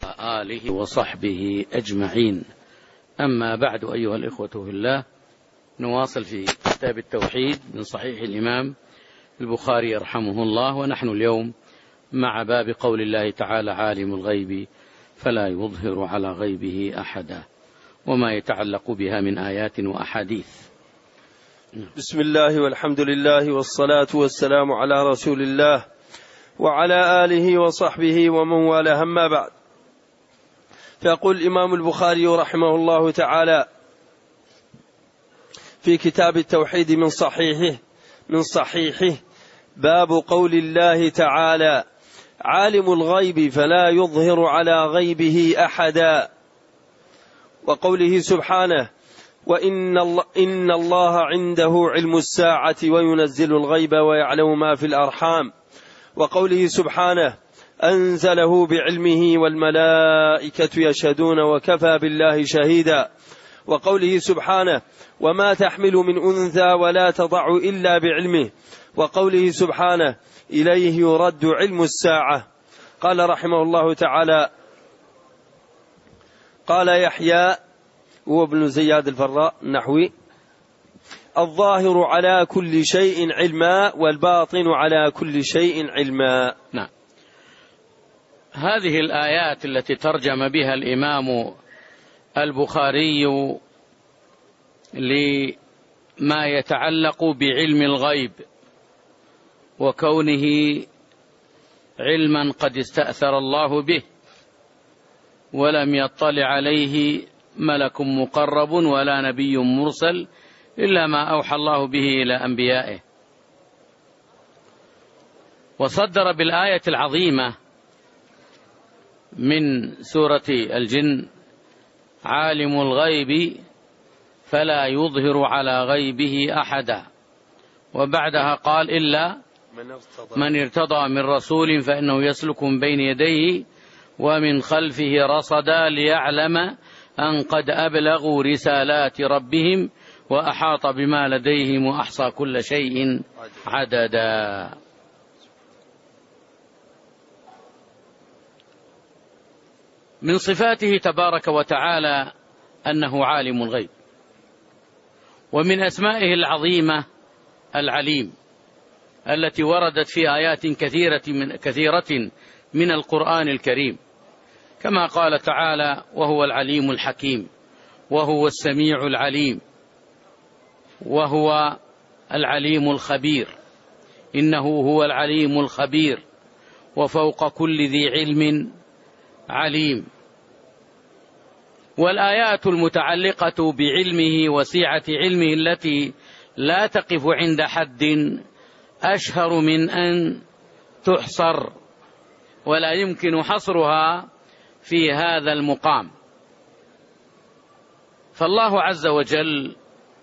آله وصحبه أجمعين. أما بعد، أيها الإخوة في الله، نواصل في كتاب التوحيد من صحيح الإمام البخاري رحمه الله، ونحن اليوم مع باب قول الله تعالى: عالم الغيب فلا يظهر على غيبه أحدا، وما يتعلق بها من آيات وأحاديث. بسم الله والحمد لله والصلاة والسلام على رسول الله وعلى آله وصحبه ومن والاه، أما بعد. فيقول الإمام البخاري رحمه الله تعالى في كتاب التوحيد من صحيحه باب قول الله تعالى: عالم الغيب فلا يظهر على غيبه أحدا، وقوله سبحانه: إن الله عنده علم الساعة وينزل الغيب ويعلم ما في الأرحام، وقوله سبحانه: أنزله بعلمه والملائكة يشهدون وكفى بالله شهيدا، وقوله سبحانه: وما تحمل من أنثى ولا تضع إلا بعلمه، وقوله سبحانه: إليه يرد علم الساعة. قال رحمه الله تعالى: قال يحيى هو ابن زياد الفراء النحوي: الظاهر على كل شيء علما والباطن على كل شيء علما. نعم. هذه الآيات التي ترجم بها الإمام البخاري لما يتعلق بعلم الغيب وكونه علما قد استأثر الله به ولم يطلع عليه ملك مقرب ولا نبي مرسل إلا ما أوحى الله به إلى أنبيائه. وصدر بالآية العظيمة من سورة الجن: عالم الغيب فلا يظهر على غيبه أحدا، وبعدها قال: إلا من ارتضى من رسول فإنه يسلك من بين يديه ومن خلفه رصدا ليعلم أن قد أبلغوا رسالات ربهم وأحاط بما لديهم وأحصى كل شيء عددا. من صفاته تبارك وتعالى أنه عالم الغيب، ومن أسمائه العظيمة العليم التي وردت في آيات كثيرة من القرآن الكريم، كما قال تعالى: وهو العليم الحكيم، وهو السميع العليم، وهو العليم الخبير، إنه هو العليم الخبير، وفوق كل ذي علم عليم. والآيات المتعلقة بعلمه وسعة علمه التي لا تقف عند حد أشهر من أن تحصر، ولا يمكن حصرها في هذا المقام. فالله عز وجل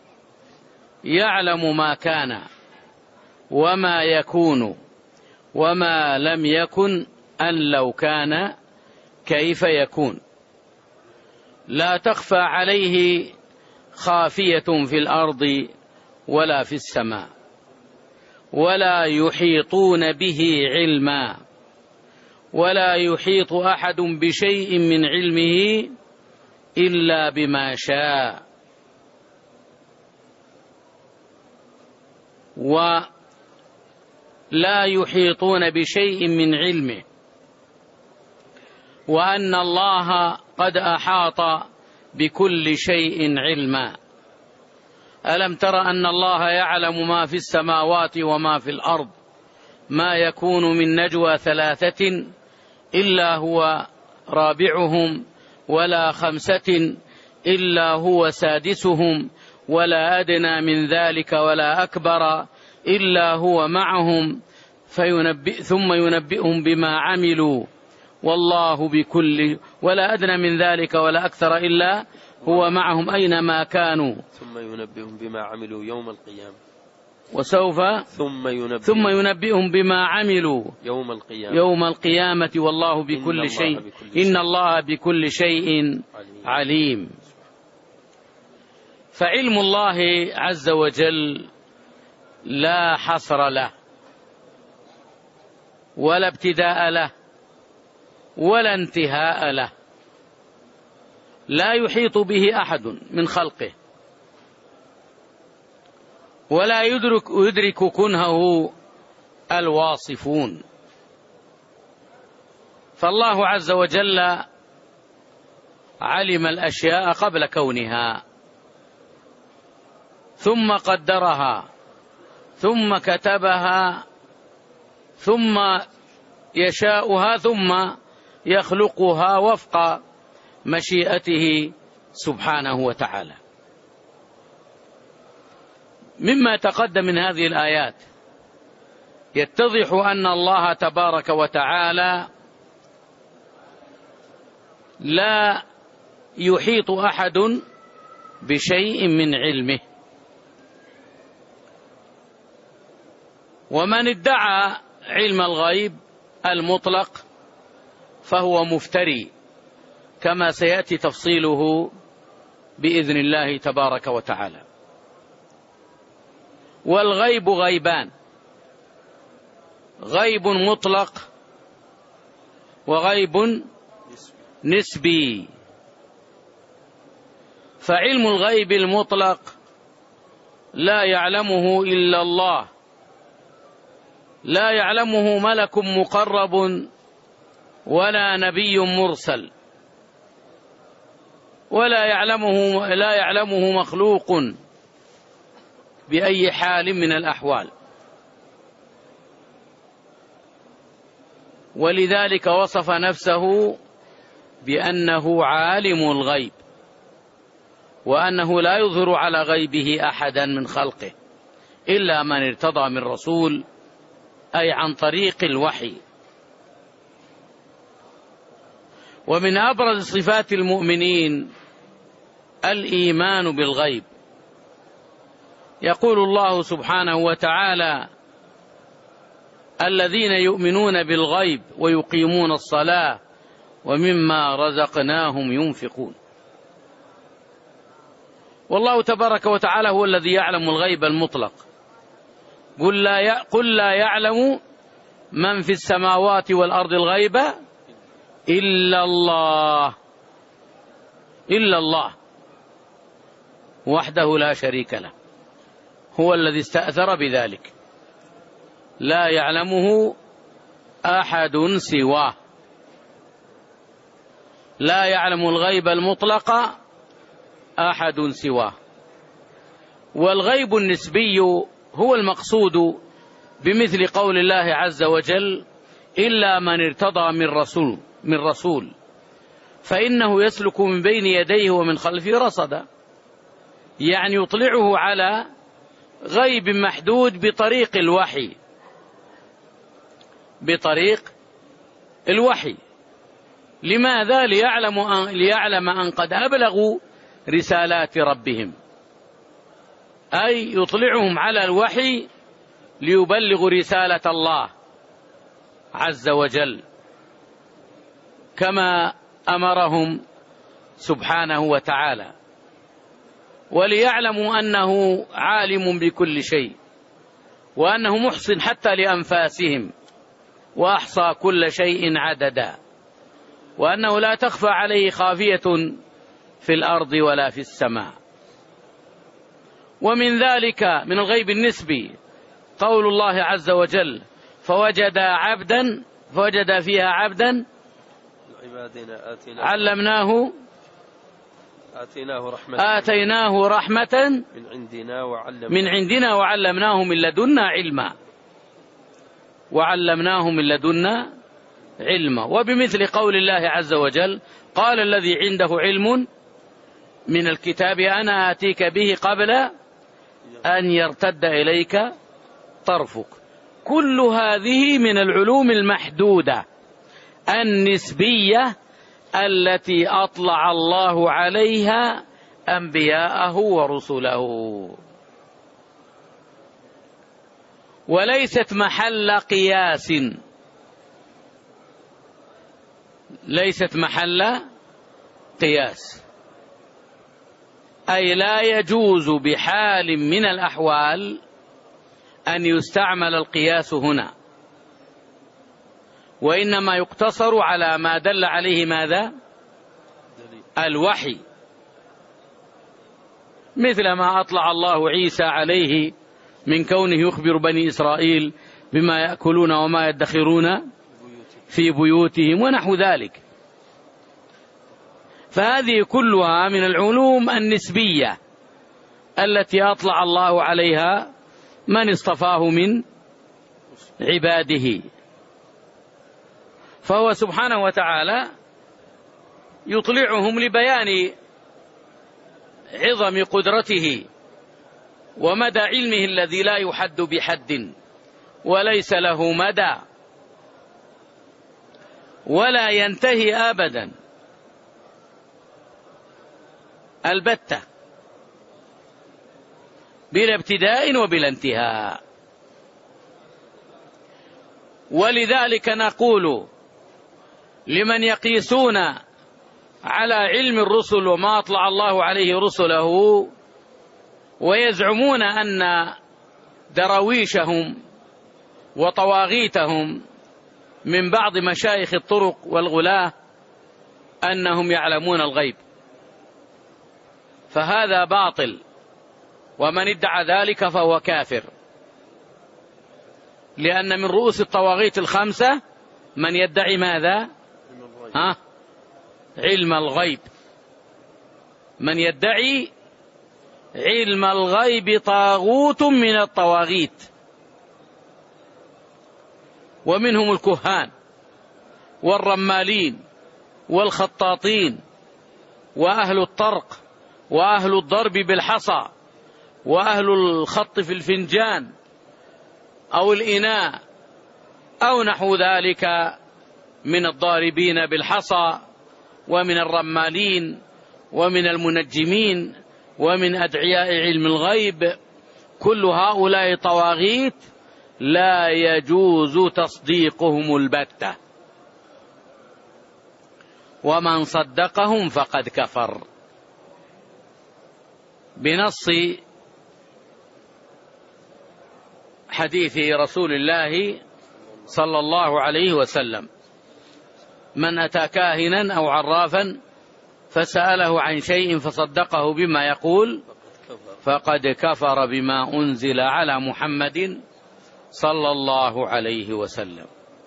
يعلم ما كان وما يكون وما لم يكن، أن لو كان كيف يكون. لا تخفى عليه خافية في الأرض ولا في السماء، ولا يحيطون به علما، ولا يحيط أحد بشيء من علمه إلا بما شاء. ولا يحيطون بشيء من علمه، وأن الله قد أحاط بكل شيء علما. ألم تر أن الله يعلم ما في السماوات وما في الأرض، ما يكون من نجوى 3 إلا هو رابعهم، ولا 5 إلا هو سادسهم، ولا أدنى من ذلك ولا أكبر إلا هو معهم، ثم ينبئهم بما عملوا، والله بكل، ولا أدنى من ذلك ولا أكثر إلا هو معهم أينما كانوا، ثم ينبئهم بما عملوا يوم القيامة، وسوف ثم ينبئهم بما عملوا يوم القيامة، والله بكل شيء، إن الله بكل شيء عليم. فعلم الله عز وجل لا حصر له ولا ابتداء له ولا انتهاء له، لا يحيط به أحد من خلقه، ولا يدرك كنهه الواصفون. فالله عز وجل علم الأشياء قبل كونها، ثم قدرها، ثم كتبها، ثم يشاؤها، ثم يخلقها وفق مشيئته سبحانه وتعالى. مما تقدم من هذه الآيات يتضح أن الله تبارك وتعالى لا يحيط أحد بشيء من علمه، ومن ادعى علم الغيب المطلق فهو مفتري، كما سيأتي تفصيله بإذن الله تبارك وتعالى. والغيب غيبان: غيب مطلق وغيب نسبي. فعلم الغيب المطلق لا يعلمه إلا الله، لا يعلمه ملك مقرب ولا نبي مرسل، ولا يعلمه مخلوق بأي حال من الأحوال. ولذلك وصف نفسه بأنه عالم الغيب، وأنه لا يظهر على غيبه أحدا من خلقه إلا من ارتضى من رسول، أي عن طريق الوحي. ومن أبرز صفات المؤمنين الإيمان بالغيب. يقول الله سبحانه وتعالى: الذين يؤمنون بالغيب ويقيمون الصلاة ومما رزقناهم ينفقون. والله تبارك وتعالى هو الذي يعلم الغيب المطلق. قل لا يعلم من في السماوات والأرض الغيب إلا الله، إلا الله وحده لا شريك له، هو الذي استأثر بذلك، لا يعلمه أحد سواه. لا يعلم الغيب المطلق أحد سواه. والغيب النسبي هو المقصود بمثل قول الله عز وجل: إلا من ارتضى من رسول فإنه يسلك من بين يديه ومن خلفه رصدا، يعني يطلعه على غيب محدود بطريق الوحي، بطريق الوحي. لماذا؟ ليعلم أن قد أبلغوا رسالات ربهم، أي يطلعهم على الوحي ليبلغوا رسالة الله عز وجل كما أمرهم سبحانه وتعالى، وليعلموا أنه عالم بكل شيء، وأنه محصن حتى لأنفاسهم، وأحصى كل شيء عددا، وأنه لا تخفى عليه خافية في الأرض ولا في السماء. ومن ذلك من الغيب النسبي قول الله عز وجل: فوجد فيها عبدا علمناه آتيناه رحمة من عندنا وعلمناه من لدنا علما. وبمثل قول الله عز وجل: قال الذي عنده علم من الكتاب أنا آتيك به قبل أن يرتد إليك طرفك. كل هذه من العلوم المحدودة النسبية التي أطلع الله عليها أنبياءه ورسله، وليست محل قياس، ليست محل قياس، أي لا يجوز بحال من الأحوال أن يستعمل القياس هنا، وإنما يقتصر على ما دل عليه ماذا؟ الوحي، مثل ما أطلع الله عيسى عليه من كونه يخبر بني إسرائيل بما يأكلون وما يدخرون في بيوتهم ونحو ذلك. فهذه كلها من العلوم النسبية التي أطلع الله عليها من اصطفاه من عباده، فهو سبحانه وتعالى يطلعهم لبيان عظم قدرته ومدى علمه الذي لا يحد بحد وليس له مدى ولا ينتهي أبدا البتة، بلا ابتداء وبلا انتهاء. ولذلك نقول لمن يقيسون على علم الرسل وما أطلع الله عليه رسله ويزعمون أن دراويشهم وطواغيتهم من بعض مشايخ الطرق والغلاة أنهم يعلمون الغيب، فهذا باطل، ومن ادعى ذلك فهو كافر، لأن من رؤوس الطواغيت الخمسة من يدعي ماذا؟ علم الغيب. من يدعي علم الغيب طاغوت من الطواغيت، ومنهم الكهان والرمالين والخطاطين وأهل الطرق وأهل الضرب بالحصى وأهل الخط في الفنجان أو الإناء أو نحو ذلك من الضاربين بالحصى ومن الرمالين ومن المنجمين ومن أدعياء علم الغيب. كل هؤلاء طواغيت لا يجوز تصديقهم البتة، ومن صدقهم فقد كفر، بنص حديث رسول الله صلى الله عليه وسلم: من أتى كاهنا أو عرافا فسأله عن شيء فصدقه بما يقول فقد كفر بما أنزل على محمد صلى الله عليه وسلم.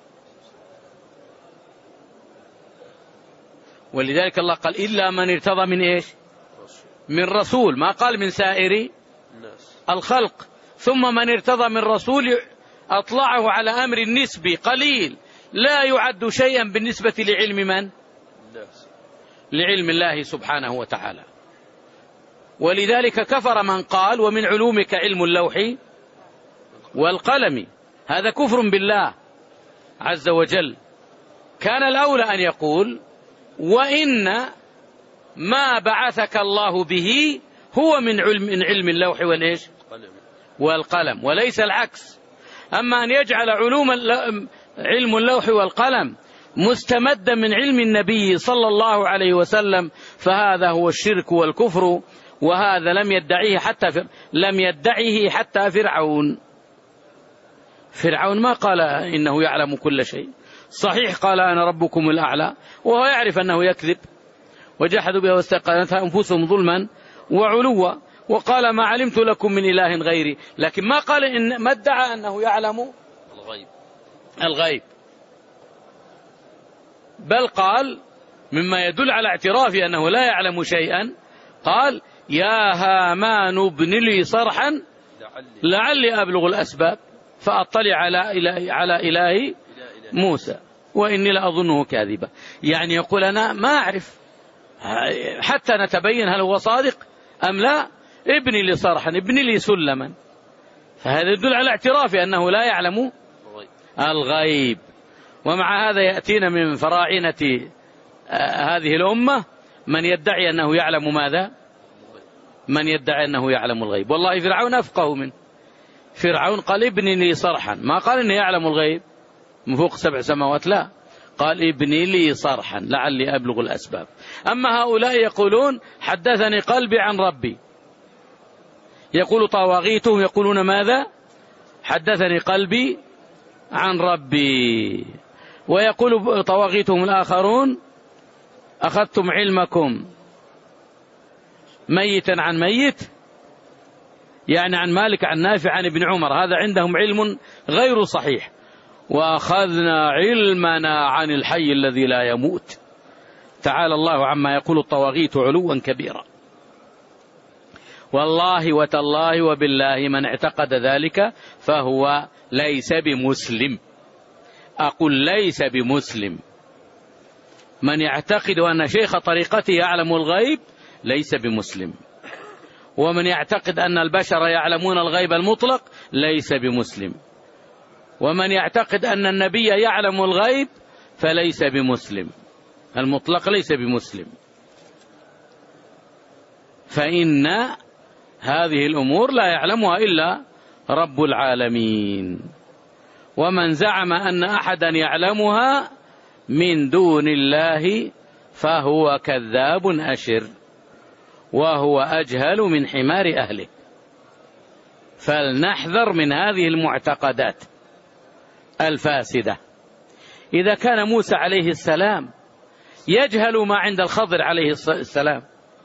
ولذلك الله قال: إلا من ارتضى من إيش؟ من رسول، ما قال من سائر الخلق. ثم من ارتضى من رسول أطلعه على أمر نسبي قليل لا يعد شيئا بالنسبة لعلم من؟ لعلم الله سبحانه وتعالى. ولذلك كفر من قال: ومن علومك علم اللوح والقلم. هذا كفر بالله عز وجل. كان الأولى أن يقول: وإن ما بعثك الله به هو من علم اللوح والإيش؟ والقلم، وليس العكس. أما أن يجعل علم اللوح والقلم مستمدا من علم النبي صلى الله عليه وسلم فهذا هو الشرك والكفر، وهذا لم يدعيه حتى فرعون. فرعون ما قال إنه يعلم كل شيء، صحيح قال: أنا ربكم الأعلى، وهو يعرف أنه يكذب، وجحدوا بها واستيقنتها أنفسهم ظلما وعلوا، وقال: ما علمت لكم من إله غيري، لكن ما ادعى أنه يعلم الغيب، بل قال مما يدل على اعترافه أنه لا يعلم شيئا، قال: يا هامان ابن لي صرحا لعلي أبلغ الأسباب فأطلع على إله موسى وإني لأظنه كاذبا. يعني يقول: أنا ما أعرف حتى نتبين هل هو صادق أم لا، ابني لي صرحا، ابني لي سلما. فهذا يدل على اعترافه أنه لا يعلم الغيب. ومع هذا يأتينا من فراعنة هذه الأمة من يدعي أنه يعلم ماذا؟ من يدعي أنه يعلم الغيب. والله فرعون أفقه منه. فرعون قال: ابني لي صرحا، ما قال إنه يعلم الغيب من فوق 7 سماوات، لا، قال: ابني لي صرحا لعلي أبلغ الأسباب. أما هؤلاء يقولون: حدثني قلبي عن ربي. يقول طواغيتهم يقولون ماذا؟ حدثني قلبي عن ربي. ويقول طواغيتهم الآخرون أخذتم علمكم ميتا عن ميت، يعني عن مالك عن نافع عن ابن عمر، هذا عندهم علم غير صحيح. وأخذنا علمنا عن الحي الذي لا يموت. تعالى الله عما يقول الطواغيت علوا كبيرا. والله وتالله وبالله من اعتقد ذلك فهو ليس بمسلم. أقول ليس بمسلم. من يعتقد أن شيخ طريقته يعلم الغيب ليس بمسلم، ومن يعتقد أن البشر يعلمون الغيب المطلق ليس بمسلم، ومن يعتقد أن النبي يعلم الغيب فليس بمسلم. المطلق ليس بمسلم. فإن هذه الأمور لا يعلمها إلا رب العالمين. ومن زعم أن أحدا يعلمها من دون الله فهو كذاب أشر، وهو أجهل من حمار أهله. فلنحذر من هذه المعتقدات الفاسدة. إذا كان موسى عليه السلام يجهل ما عند الخضر عليه السلام،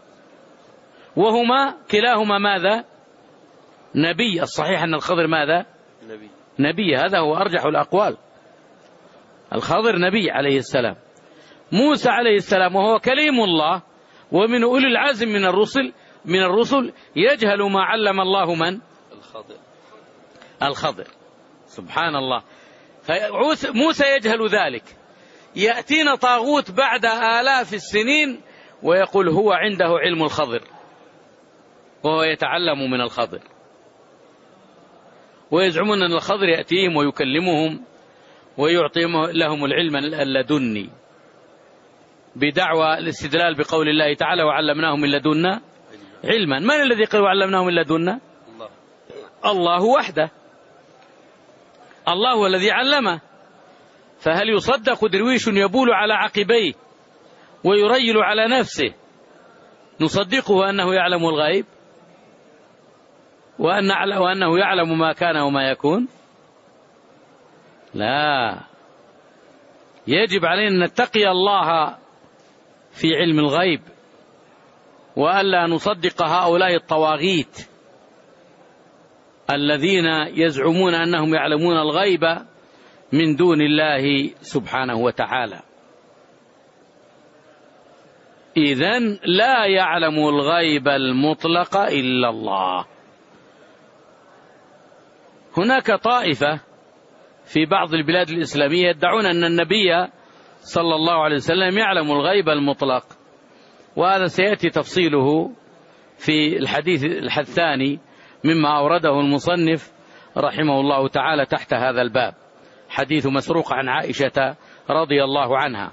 وهما كلاهما ماذا؟ نبي. الصحيح أن الخضر ماذا؟ نبي. هذا هو أرجح الأقوال. الخضر نبي عليه السلام. موسى عليه السلام وهو كليم الله ومن أولي العزم من الرسل يجهل ما علم الله من؟ الخضر. سبحان الله. موسى يجهل ذلك. يأتينا طاغوت بعد آلاف السنين ويقول هو عنده علم الخضر، وهو يتعلم من الخضر، ويزعمون أن الخضر يأتيهم ويكلمهم ويعطي لهم العلم اللدني بدعوى الاستدلال بقول الله تعالى وعلمناه من لدنا علما. من الذي قال وعلمناه من لدنا؟ الله وحده. الله هو الذي علمه. فهل يصدق درويش يبول على عقبيه ويريل على نفسه نصدقه أنه يعلم الغيب وأنه يعلم ما كان وما يكون؟ لا. يجب علينا أن نتقي الله في علم الغيب، وألا نصدق هؤلاء الطواغيت الذين يزعمون أنهم يعلمون الغيب من دون الله سبحانه وتعالى. إذن لا يعلم الغيب المطلق إلا الله. هناك طائفة في بعض البلاد الإسلامية يدعون أن النبي صلى الله عليه وسلم يعلم الغيب المطلق، وهذا سيأتي تفصيله في الحديث الثاني مما أورده المصنف رحمه الله تعالى تحت هذا الباب، حديث مسروق عن عائشة رضي الله عنها.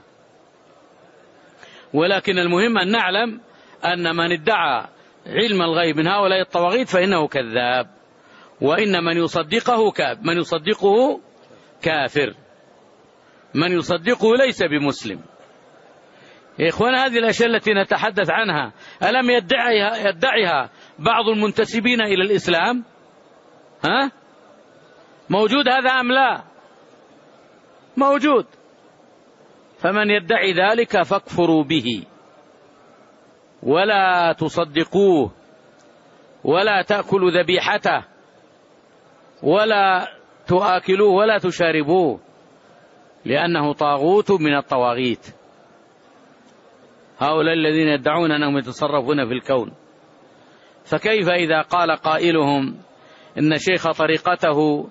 ولكن المهم أن نعلم أن من ادعى علم الغيب من هؤلاء الطواغيت فإنه كذاب، وإن من يصدقه كافر، من يصدقه ليس بمسلم. يا إخوان، هذه الأشياء التي نتحدث عنها ألم يدعيها بعض المنتسبين إلى الإسلام؟ موجود هذا أم لا؟ موجود. فمن يدعي ذلك فاكفروا به ولا تصدقوه ولا تأكلوا ذبيحته ولا تؤكلوه ولا تشاربوه، لأنه طاغوت من الطواغيت. هؤلاء الذين يدعون أنهم يتصرفون في الكون. فكيف إذا قال قائلهم إن شيخ طريقته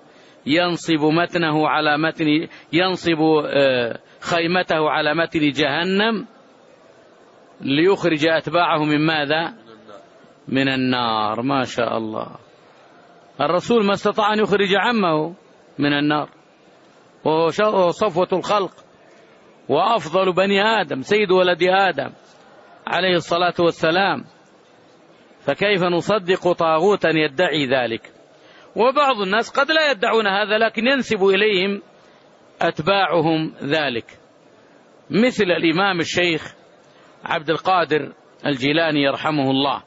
ينصب خيمته على متن جهنم ليخرج أتباعه من ماذا؟ من النار. ما شاء الله. الرسول ما استطاع أن يخرج عمه من النار، وهو صفوة الخلق وأفضل بني آدم، سيد ولد آدم عليه الصلاة والسلام. فكيف نصدق طاغوتا يدعي ذلك؟ وبعض الناس قد لا يدعون هذا لكن ينسب إليهم أتباعهم ذلك، مثل الإمام الشيخ عبد القادر الجيلاني يرحمه الله.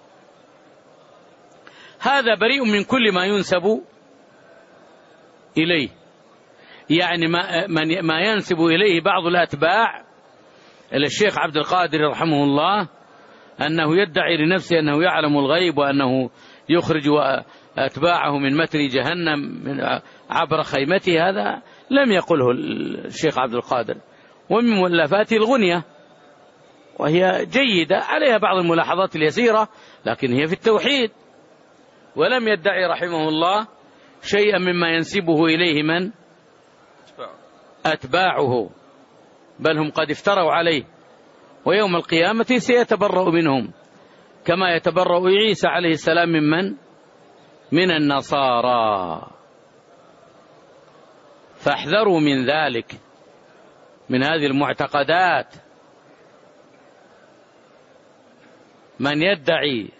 هذا بريء من كل ما ينسب إليه، يعني ما ينسب إليه بعض الأتباع إلى الشيخ عبد القادر رحمه الله أنه يدعي لنفسه أنه يعلم الغيب وأنه يخرج أتباعه من متر جهنم عبر خيمته، هذا لم يقله الشيخ عبد القادر. ومن مؤلفاته الغنية، وهي جيدة عليها بعض الملاحظات اليسيرة، لكن هي في التوحيد، ولم يدعي رحمه الله شيئا مما ينسبه إليه من أتباعه، بل هم قد افتروا عليه، ويوم القيامة سيتبرأ منهم كما يتبرأ عيسى عليه السلام من النصارى. فاحذروا من ذلك، من هذه المعتقدات. من يدعي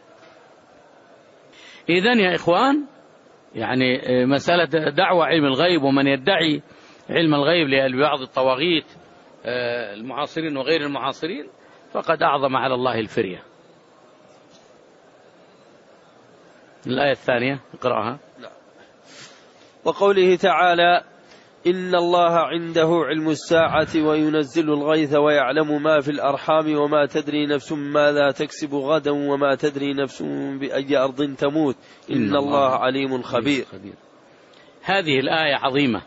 إذن يا إخوان، يعني مسألة دعوة علم الغيب ومن يدعي علم الغيب لبعض الطواغيت المعاصرين وغير المعاصرين فقد أعظم على الله الفرية. الآية الثانية اقرأها. وقوله تعالى: إن الله عنده علم الساعة وينزل الغيث ويعلم ما في الأرحام وما تدري نفس ماذا تكسب غدا وما تدري نفس بأي أرض تموت إن الله عليم خبير. هذه الآية عظيمة،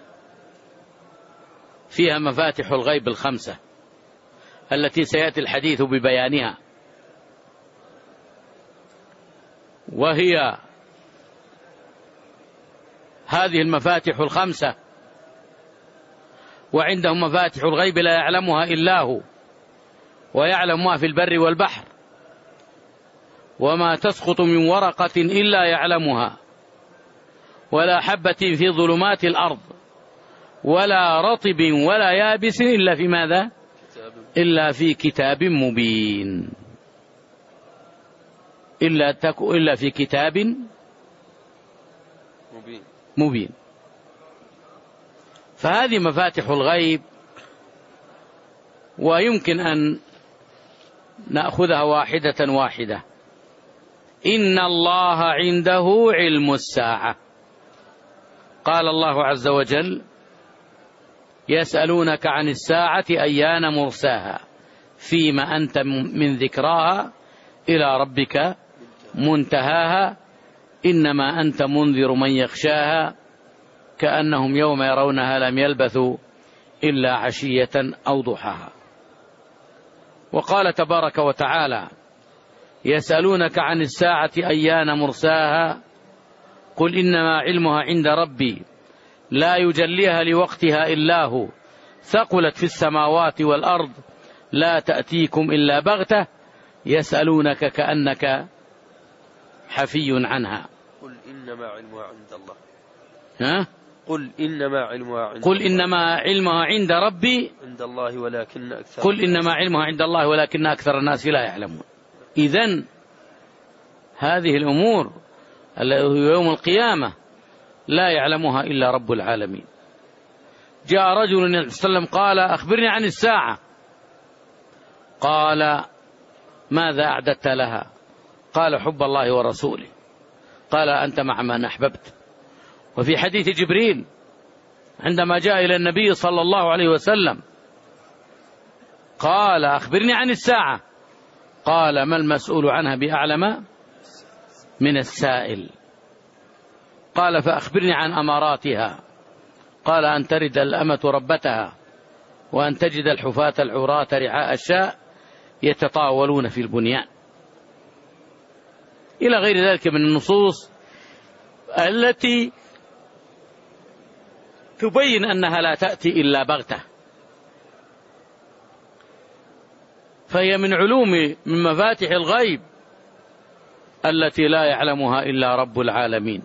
فيها مفاتح الغيب الخمسة التي سيأتي الحديث ببيانها، وهي هذه المفاتح الخمسة: وعنده مفاتح الغيب لا يعلمها إلا هو، ويعلم ما في البر والبحر، وما تسقط من ورقة إلا يعلمها، ولا حبة في ظلمات الأرض، ولا رطب ولا يابس إلا في ماذا؟ إلا في كتاب مبين. إلا في كتاب مبين. فهذه مفاتح الغيب، ويمكن أن نأخذها واحدة واحدة. إن الله عنده علم الساعة. قال الله عز وجل: يسألونك عن الساعة أيان مرساها فيما أنت من ذكراها إلى ربك منتهاها إنما أنت منذر من يخشاها كأنهم يوم يرونها لم يلبثوا إلا عشية أو ضحاها. وقال تبارك وتعالى: يسألونك عن الساعة أيان مرساها قل إنما علمها عند ربي لا يجليها لوقتها إلا هو ثقلت في السماوات والأرض لا تأتيكم إلا بغتة يسألونك كأنك حفي عنها. قل إنما علمها عند الله. ها؟ قل إنما علمها عند قل إنما علمها عند ربي عند الله ولكن أكثر قل إنما علمها عند الله ولكن أكثر الناس لا يعلمون. إذن هذه الأمور يوم القيامة لا يعلمها إلا رب العالمين. جاء رجل النبي صلى الله عليه وسلم قال: أخبرني عن الساعة. قال: ماذا أعددت لها؟ قال: حب الله ورسوله. قال: أنت مع من أحببت. وفي حديث جبريل عندما جاء إلى النبي صلى الله عليه وسلم قال: أخبرني عن الساعة. قال: ما المسؤول عنها بأعلم من السائل. قال: فأخبرني عن أماراتها. قال: أن ترد الأمة ربتها وأن تجد الحفاة العراة رعاء الشاء يتطاولون في البنيان، إلى غير ذلك من النصوص التي تبين أنها لا تأتي إلا بغتة. فهي من علوم من مفاتح الغيب التي لا يعلمها إلا رب العالمين.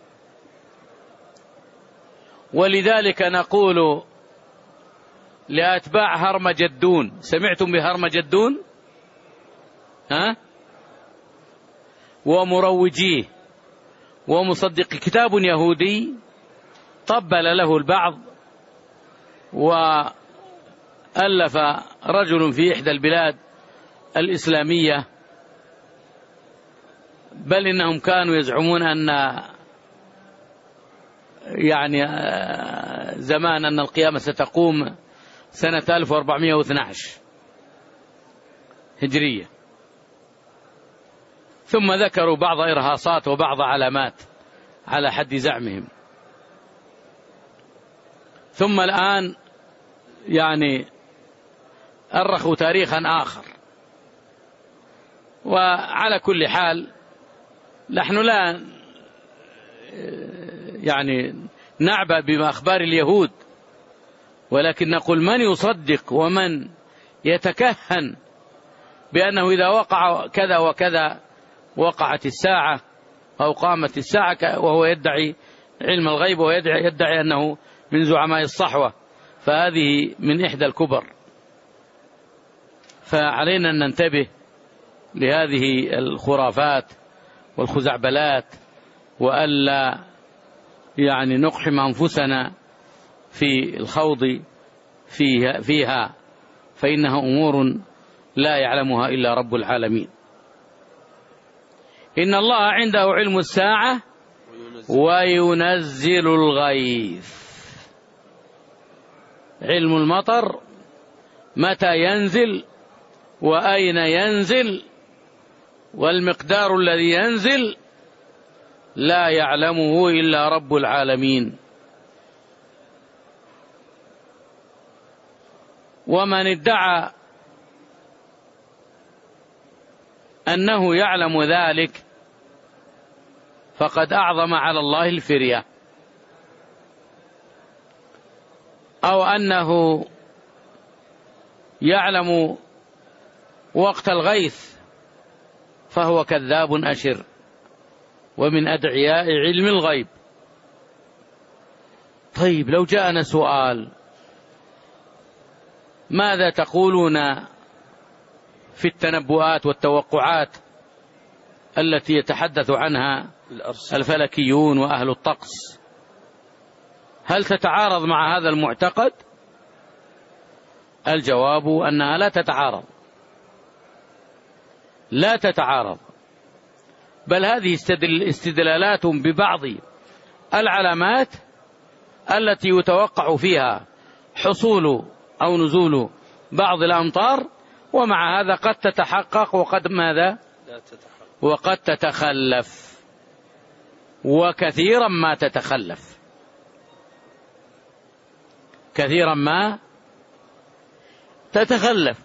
ولذلك نقول لأتباع هرمجدون: سمعتم بهرمجدون؟ ومروجيه ومصدق كتاب يهودي طبل له البعض، وألف رجل في إحدى البلاد الإسلامية، بل إنهم كانوا يزعمون أن يعني زمان أن القيامة ستقوم سنة 1412 هجرية، ثم ذكروا بعض إرهاصات وبعض علامات على حد زعمهم، ثم الآن يعني أرخوا تاريخا آخر. وعلى كل حال نحن لا يعني نعبأ بأخبار اليهود، ولكن نقول من يصدق ومن يتكهن بأنه إذا وقع كذا وكذا وقعت الساعة أو قامت الساعة، وهو يدعي علم الغيب ويدعي أنه من زعماء الصحوة، فهذه من إحدى الكبر. فعلينا أن ننتبه لهذه الخرافات والخزعبلات، وألا يعني نقحم أنفسنا في الخوض فيها، فإنها أمور لا يعلمها إلا رب العالمين. إن الله عنده علم الساعة وينزل الغيث. علم المطر متى ينزل وأين ينزل والمقدار الذي ينزل لا يعلمه إلا رب العالمين. ومن ادعى أنه يعلم ذلك فقد أعظم على الله الفرية، أو أنه يعلم وقت الغيث فهو كذاب أشر ومن أدعياء علم الغيب. طيب لو جاءنا سؤال: ماذا تقولون في التنبؤات والتوقعات التي يتحدث عنها الفلكيون وأهل الطقس؟ هل تتعارض مع هذا المعتقد؟ الجواب أنها لا تتعارض، بل هذه استدلالات ببعض العلامات التي يتوقع فيها حصول أو نزول بعض الأمطار، ومع هذا قد تتحقق وقد ماذا؟ وقد تتخلف، وكثيرا ما تتخلف، كثيرا ما تتخلف.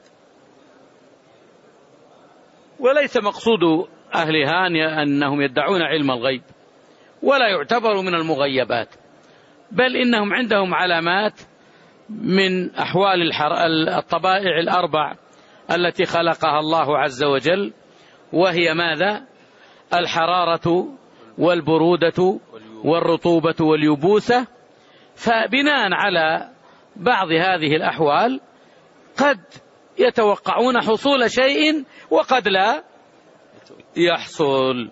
وليس مقصود أهلها أنهم يدعون علم الغيب، ولا يعتبر من المغيبات، بل إنهم عندهم علامات من أحوال الطبائع الأربع التي خلقها الله عز وجل، وهي ماذا؟ الحرارة والبرودة والرطوبة واليبوسة. فبناء على بعض هذه الأحوال قد يتوقعون حصول شيء وقد لا يحصل.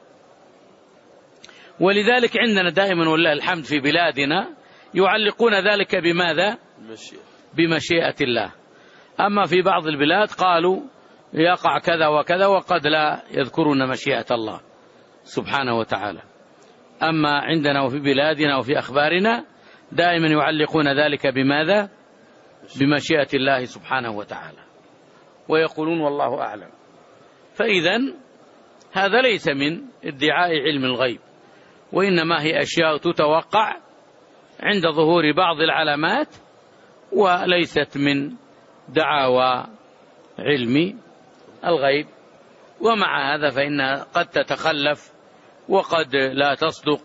ولذلك عندنا دائما ولله الحمد في بلادنا يعلقون ذلك بماذا؟ بمشيئة الله. أما في بعض البلاد قالوا يقع كذا وكذا وقد لا يذكرون مشيئة الله سبحانه وتعالى. أما عندنا وفي بلادنا وفي أخبارنا دائما يعلقون ذلك بماذا؟ بمشيئة الله سبحانه وتعالى، ويقولون والله أعلم. فإذا هذا ليس من ادعاء علم الغيب، وإنما هي أشياء تتوقع عند ظهور بعض العلامات، وليست من دعاوى علم الغيب. ومع هذا فإنها قد تتخلف وقد لا تصدق،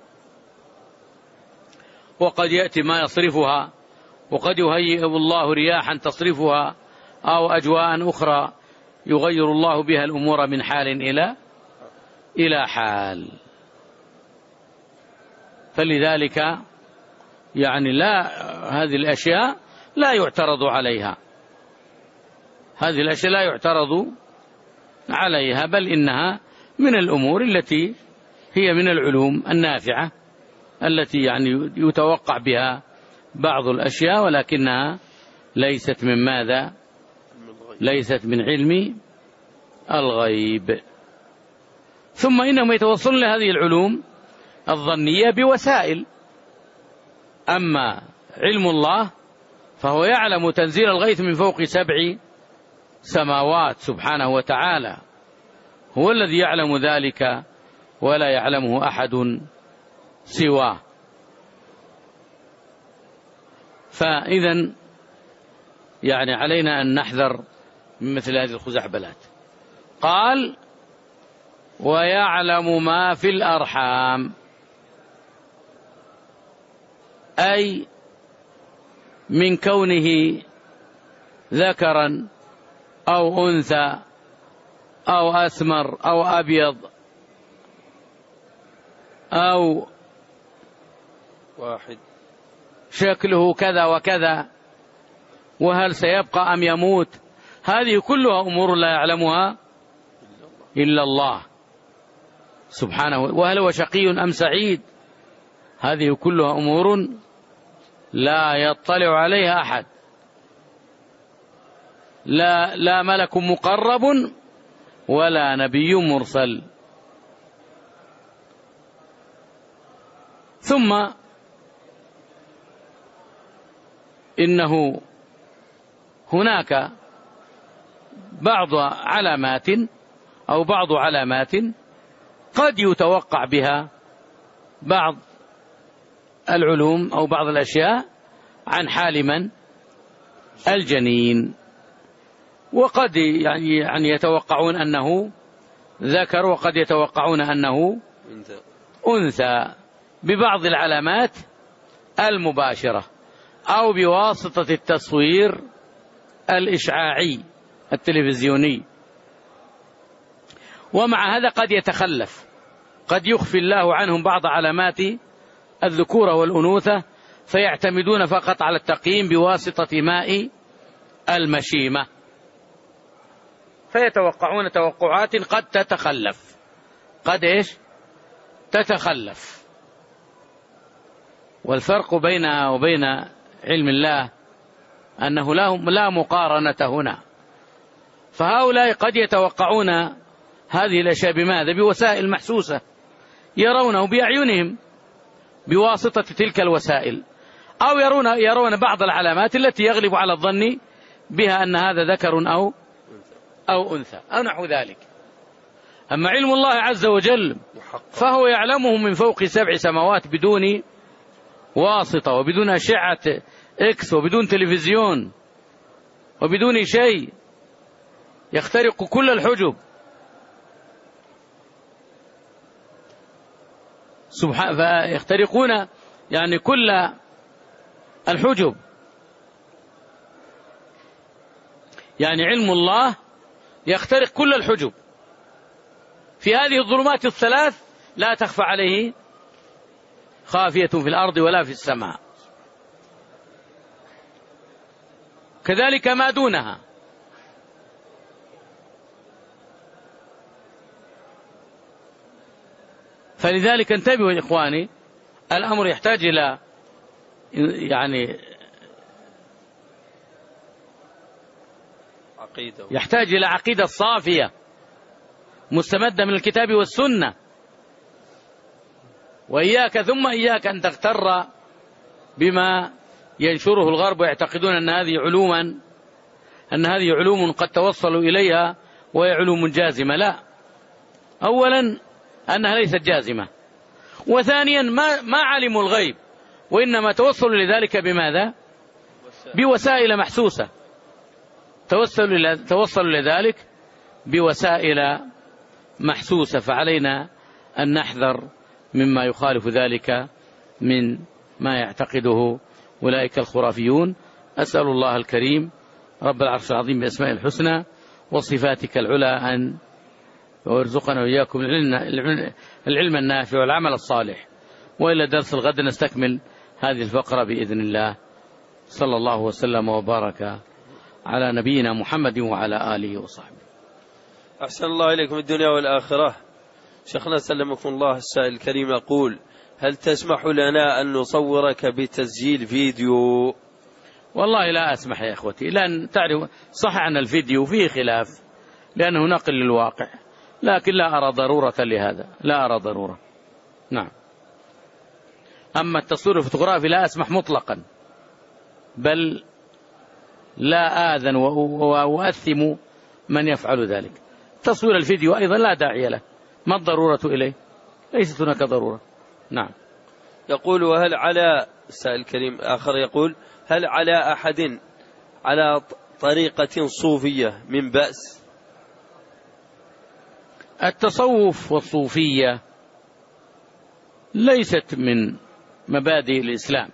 وقد يأتي ما يصرفها، وقد يهيئ الله رياحا تصرفها أو أجواء أخرى يغير الله بها الأمور من حال إلى حال. فلذلك يعني لا، هذه الأشياء لا يعترض عليها، هذه الأشياء لا يعترض عليها، بل إنها من الأمور التي هي من العلوم النافعة التي يعني يتوقع بها بعض الأشياء، ولكنها ليست من ماذا؟ ليست من علم الغيب. ثم إنهم يتوصلون لهذه العلوم الظنية بوسائل. أما علم الله فهو يعلم تنزيل الغيث من فوق 7 سماوات سبحانه وتعالى، هو الذي يعلم ذلك ولا يعلمه أحد سواه. فإذا يعني علينا أن نحذر من مثل هذه الخزعبلات. قال ويعلم ما في الأرحام، أي من كونه ذكرا أو أنثى أو أسمر أو أبيض أو واحد شكله كذا وكذا، وهل سيبقى أم يموت، هذه كلها أمور لا يعلمها إلا الله سبحانه. وهل هو شقي أم سعيد، هذه كلها أمور لا يطلع عليها أحد، لا ملك مقرب ولا نبي مرسل. ثم إنه هناك بعض علامات أو بعض علامات قد يتوقع بها بعض العلوم أو بعض الأشياء عن حال من الجنين، وقد يعني يتوقعون أنه ذكر وقد يتوقعون أنه أنثى ببعض العلامات المباشرة أو بواسطة التصوير الإشعاعي التلفزيوني. ومع هذا قد يتخلف، قد يخفي الله عنهم بعض علامات الذكورة والأنوثة فيعتمدون فقط على التقييم بواسطة ماء المشيمة، فيتوقعون توقعات قد تتخلف، قد إيش تتخلف. والفرق بينها وبين علم الله أنه لا مقارنة هنا. فهؤلاء قد يتوقعون هذه الأشياء بماذا؟ بوسائل محسوسة يرونه بأعينهم بواسطة تلك الوسائل، أو يرون بعض العلامات التي يغلب على الظن بها أن هذا ذكر أو أنثى أو نحو ذلك. أما علم الله عز وجل فهو يعلمه من فوق 7 سماوات بدون واسطة وبدون أشعة إكس وبدون تلفزيون وبدون شيء، يخترق كل الحجب فيخترقون يعني كل الحجب. يعني علم الله يخترق كل الحجب، في هذه الظلمات الثلاث لا تخفى عليه خافية في الأرض ولا في السماء، كذلك ما دونها. فلذلك انتبهوا يا إخواني، الأمر يحتاج إلى يحتاج إلى عقيدة صافية مستمدة من الكتاب والسنة. وإياك ثم إياك أن تغتر بما ينشره الغرب ويعتقدون أن هذه علوم قد توصلوا إليها وهي علوم جازمة. لا، أولا أنها ليست جازمة، وثانيا ما علموا الغيب، وإنما توصلوا لذلك بماذا؟ بوسائل محسوسة، توصلوا لذلك بوسائل محسوسة. فعلينا أن نحذر مما يخالف ذلك من ما يعتقده أولئك الخرافيون. أسأل الله الكريم رب العرش العظيم بأسماء الحسنى وصفاتك العلى أن ويرزقنا وإياكم العلم النافع والعمل الصالح. وإلى درس الغد نستكمل هذه الفقرة بإذن الله. صلى الله وسلم وبارك على نبينا محمد وعلى آله وصحبه. أحسن الله إليكم الدنيا والآخرة. شيخنا سلمكم الله، السائل الكريم يقول: هل تسمح لنا أن نصورك بتسجيل فيديو؟ والله لا أسمح يا أخوتي، لأن تعرف صح أن الفيديو فيه خلاف لأنه نقل للواقع، لكن لا أرى ضرورة لهذا، لا أرى ضرورة. نعم. أما التصوير الفوتوغرافي لا أسمح مطلقا، بل لا آذن وأؤثم من يفعل ذلك. تصوير الفيديو أيضا لا داعي له، ما الضرورة إليه؟ ليست هناك ضرورة. نعم. يقول وهل على سائل كريم آخر يقول هل على أحد على طريقة صوفية من بأس؟ التصوف والصوفية ليست من مبادئ الإسلام،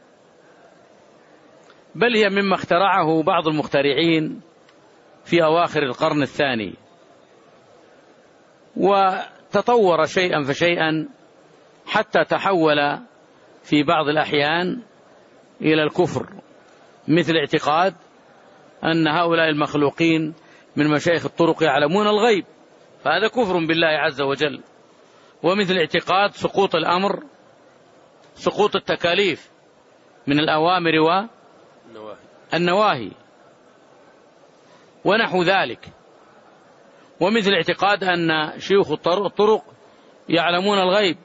بل هي مما اخترعه بعض المخترعين في أواخر القرن الثاني، وتطور شيئا فشيئا حتى تحول في بعض الأحيان إلى الكفر، مثل اعتقاد أن هؤلاء المخلوقين من مشايخ الطرق يعلمون الغيب، فهذا كفر بالله عز وجل. ومثل اعتقاد سقوط الأمر، سقوط التكاليف من الأوامر والنواهي ونحو ذلك. ومثل اعتقاد أن شيوخ الطرق يعلمون الغيب،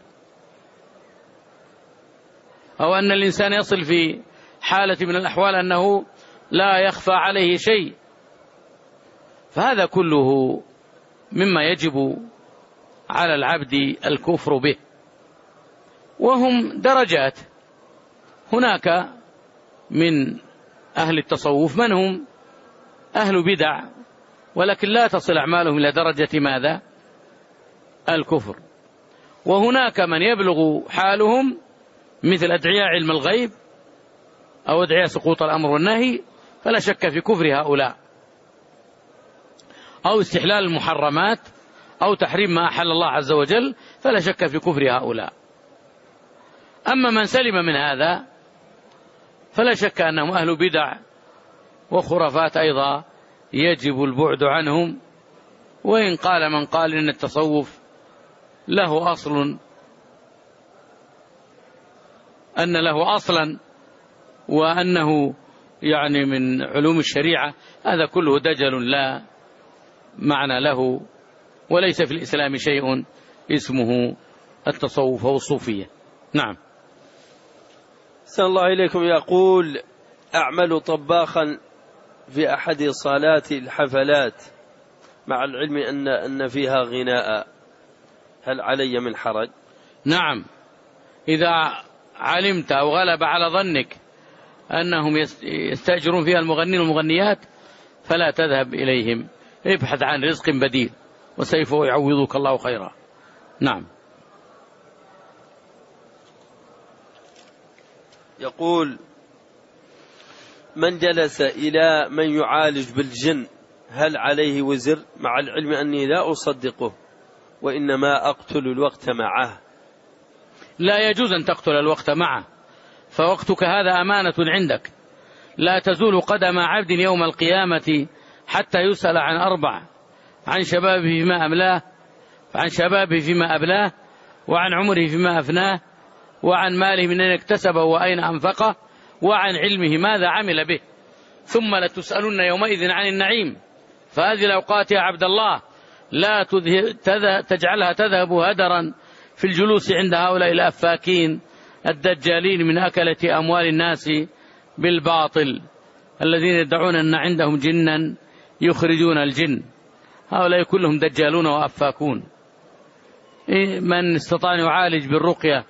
أو أن الإنسان يصل في حالة من الأحوال أنه لا يخفى عليه شيء. فهذا كله مما يجب على العبد الكفر به. وهم درجات، هناك من أهل التصوف من هم أهل بدع، ولكن لا تصل أعمالهم إلى درجة ماذا؟ الكفر. وهناك من يبلغ حالهم مثل أدعياء علم الغيب أو أدعياء سقوط الأمر والنهي، فلا شك في كفر هؤلاء، أو استحلال المحرمات أو تحريم ما أحل الله عز وجل، فلا شك في كفر هؤلاء. أما من سلم من هذا فلا شك أنهم أهل بدع وخرافات أيضا يجب البعد عنهم. وإن قال من قال إن التصوف له أصل، أن له أصلا وأنه يعني من علوم الشريعة، هذا كله دجل لا معنى له، وليس في الإسلام شيء اسمه التصوف أو الصوفية. نعم. أحسن الله إليكم. يقول أعمل طباخا في أحد صالات الحفلات مع العلم أن فيها غناء، هل علي من حرج؟ نعم، إذا علمت أو غلب على ظنك أنهم يستأجرون فيها المغنين والمغنيات فلا تذهب إليهم، ابحث عن رزق بديل وسيف يعوضك الله خيرا. نعم. يقول من جلس إلى من يعالج بالجن هل عليه وزر، مع العلم أني لا أصدقه وإنما أقتل الوقت معه؟ لا يجوز أن تقتل الوقت معه، فوقتك هذا أمانة عندك، لا تزول قدم عبد يوم القيامة حتى يسأل عن أربع: عن شبابه فيما أملاه، عن شبابه فيما أبلاه، وعن عمره فيما أفناه، وعن ماله من أين اكتسبه وأين أنفقه، وعن علمه ماذا عمل به، ثم لتسألن يومئذ عن النعيم. فهذه الأوقات يا عبد الله لا تجعلها تذهب هدرا في الجلوس عند هؤلاء الأفاكين الدجالين من أكلة أموال الناس بالباطل، الذين يدعون أن عندهم جنا يخرجون الجن. هؤلاء كلهم دجالون وأفاكون. من استطاع أن يعالج بالرقية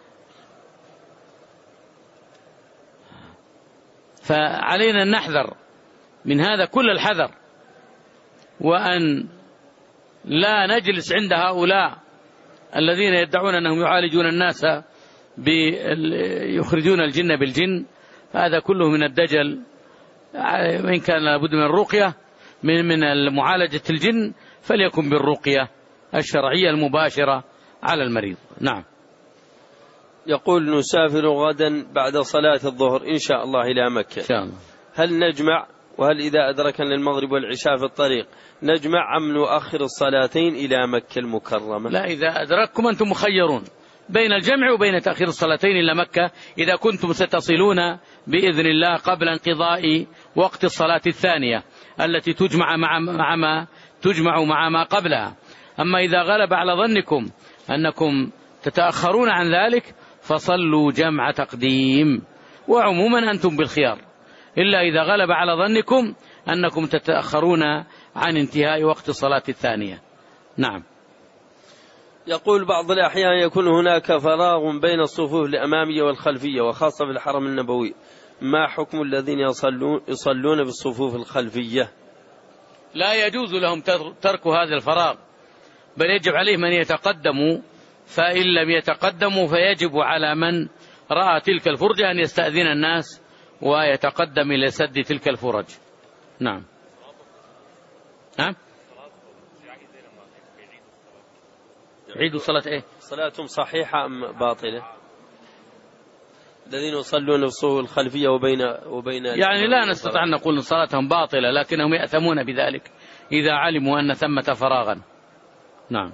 فعلينا أن نحذر من هذا كل الحذر، وأن لا نجلس عند هؤلاء الذين يدعون أنهم يعالجون الناس يخرجون الجن بالجن، فهذا كله من الدجل. وإن كان لابد من الرقية من معالجة الجن فليكن بالرقية الشرعية المباشرة على المريض. نعم. يقول نسافر غدا بعد صلاة الظهر إن شاء الله إلى مكة، إن شاء الله. هل نجمع، وهل إذا أدركنا المغرب والعشاء في الطريق نجمع أم نؤخر الصلاتين إلى مكة المكرمة؟ لا، إذا أدرككم أنتم مخيرون بين الجمع وبين تأخير الصلاتين إلى مكة، إذا كنتم ستصلون بإذن الله قبل انقضاء وقت الصلاة الثانية التي تجمع مع ما قبلها. أما إذا غلب على ظنكم أنكم تتأخرون عن ذلك فصلوا جمع تقديم، وعموما أنتم بالخيار، إلا إذا غلب على ظنكم أنكم تتأخرون عن انتهاء وقت الصلاة الثانية. نعم. يقول بعض الأحيان يكون هناك فراغ بين الصفوف الأمامية والخلفية وخاصة في الحرم النبوي، ما حكم الذين يصلون بالصفوف الخلفية؟ لا يجوز لهم ترك هذا الفراغ، بل يجب عليه من يتقدموا، فإن لم يتقدموا فيجب على من رأى تلك الفرجة أن يستأذن الناس ويتقدم إلى سد تلك الفرج. نعم. عيدوا صلاة إيه؟ صلاتهم صحيحة أم باطلة؟ الذين يصلون بالصفوف الخلفية وبين يعني لا نستطيع أن نقول صلاتهم باطلة، لكنهم يأثمون بذلك إذا علموا أن ثمة فراغا. نعم.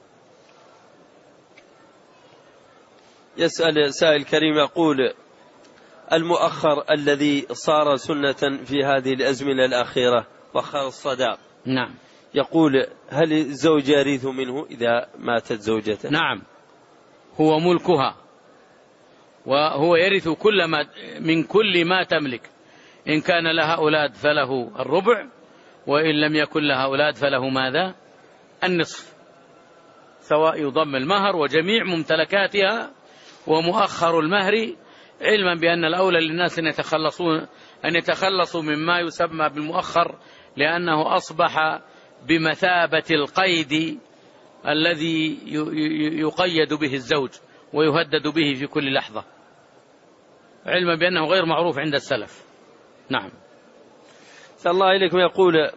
يسأل سائل كريم يقول: المؤخر الذي صار سنة في هذه الأزمنة الأخيرة وأخر الصداق، نعم، يقول: هل الزوج يرث منه إذا ماتت زوجته؟ نعم، هو ملكها، وهو يرث من كل ما تملك. إن كان لها أولاد فله الربع، وإن لم يكن لها أولاد فله ماذا؟ النصف، سواء يضم المهر وجميع ممتلكاتها ومؤخر المهر، علما بأن الأولى للناس أن يتخلصوا مما يسمى بالمؤخر، لأنه أصبح بمثابة القيد الذي يقيد به الزوج ويهدد به في كل لحظة، علما بأنه غير معروف عند السلف. نعم. صلى الله عليكم. يقول: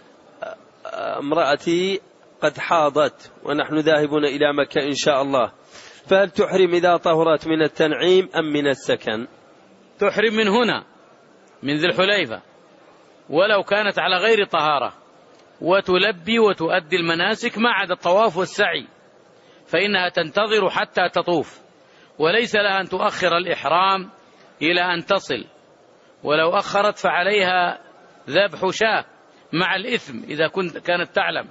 امرأتي قد حاضت ونحن ذاهبون إلى مكة إن شاء الله، فهل تحرم إذا طهرت من التنعيم أم من السكن؟ تحرم من هنا، من ذي الحليفة، ولو كانت على غير طهارة، وتلبي وتؤدي المناسك ما عدا الطواف والسعي، فإنها تنتظر حتى تطوف، وليس لها أن تؤخر الإحرام إلى أن تصل، ولو أخرت فعليها ذبح شاة مع الإثم إذا كانت تعلم.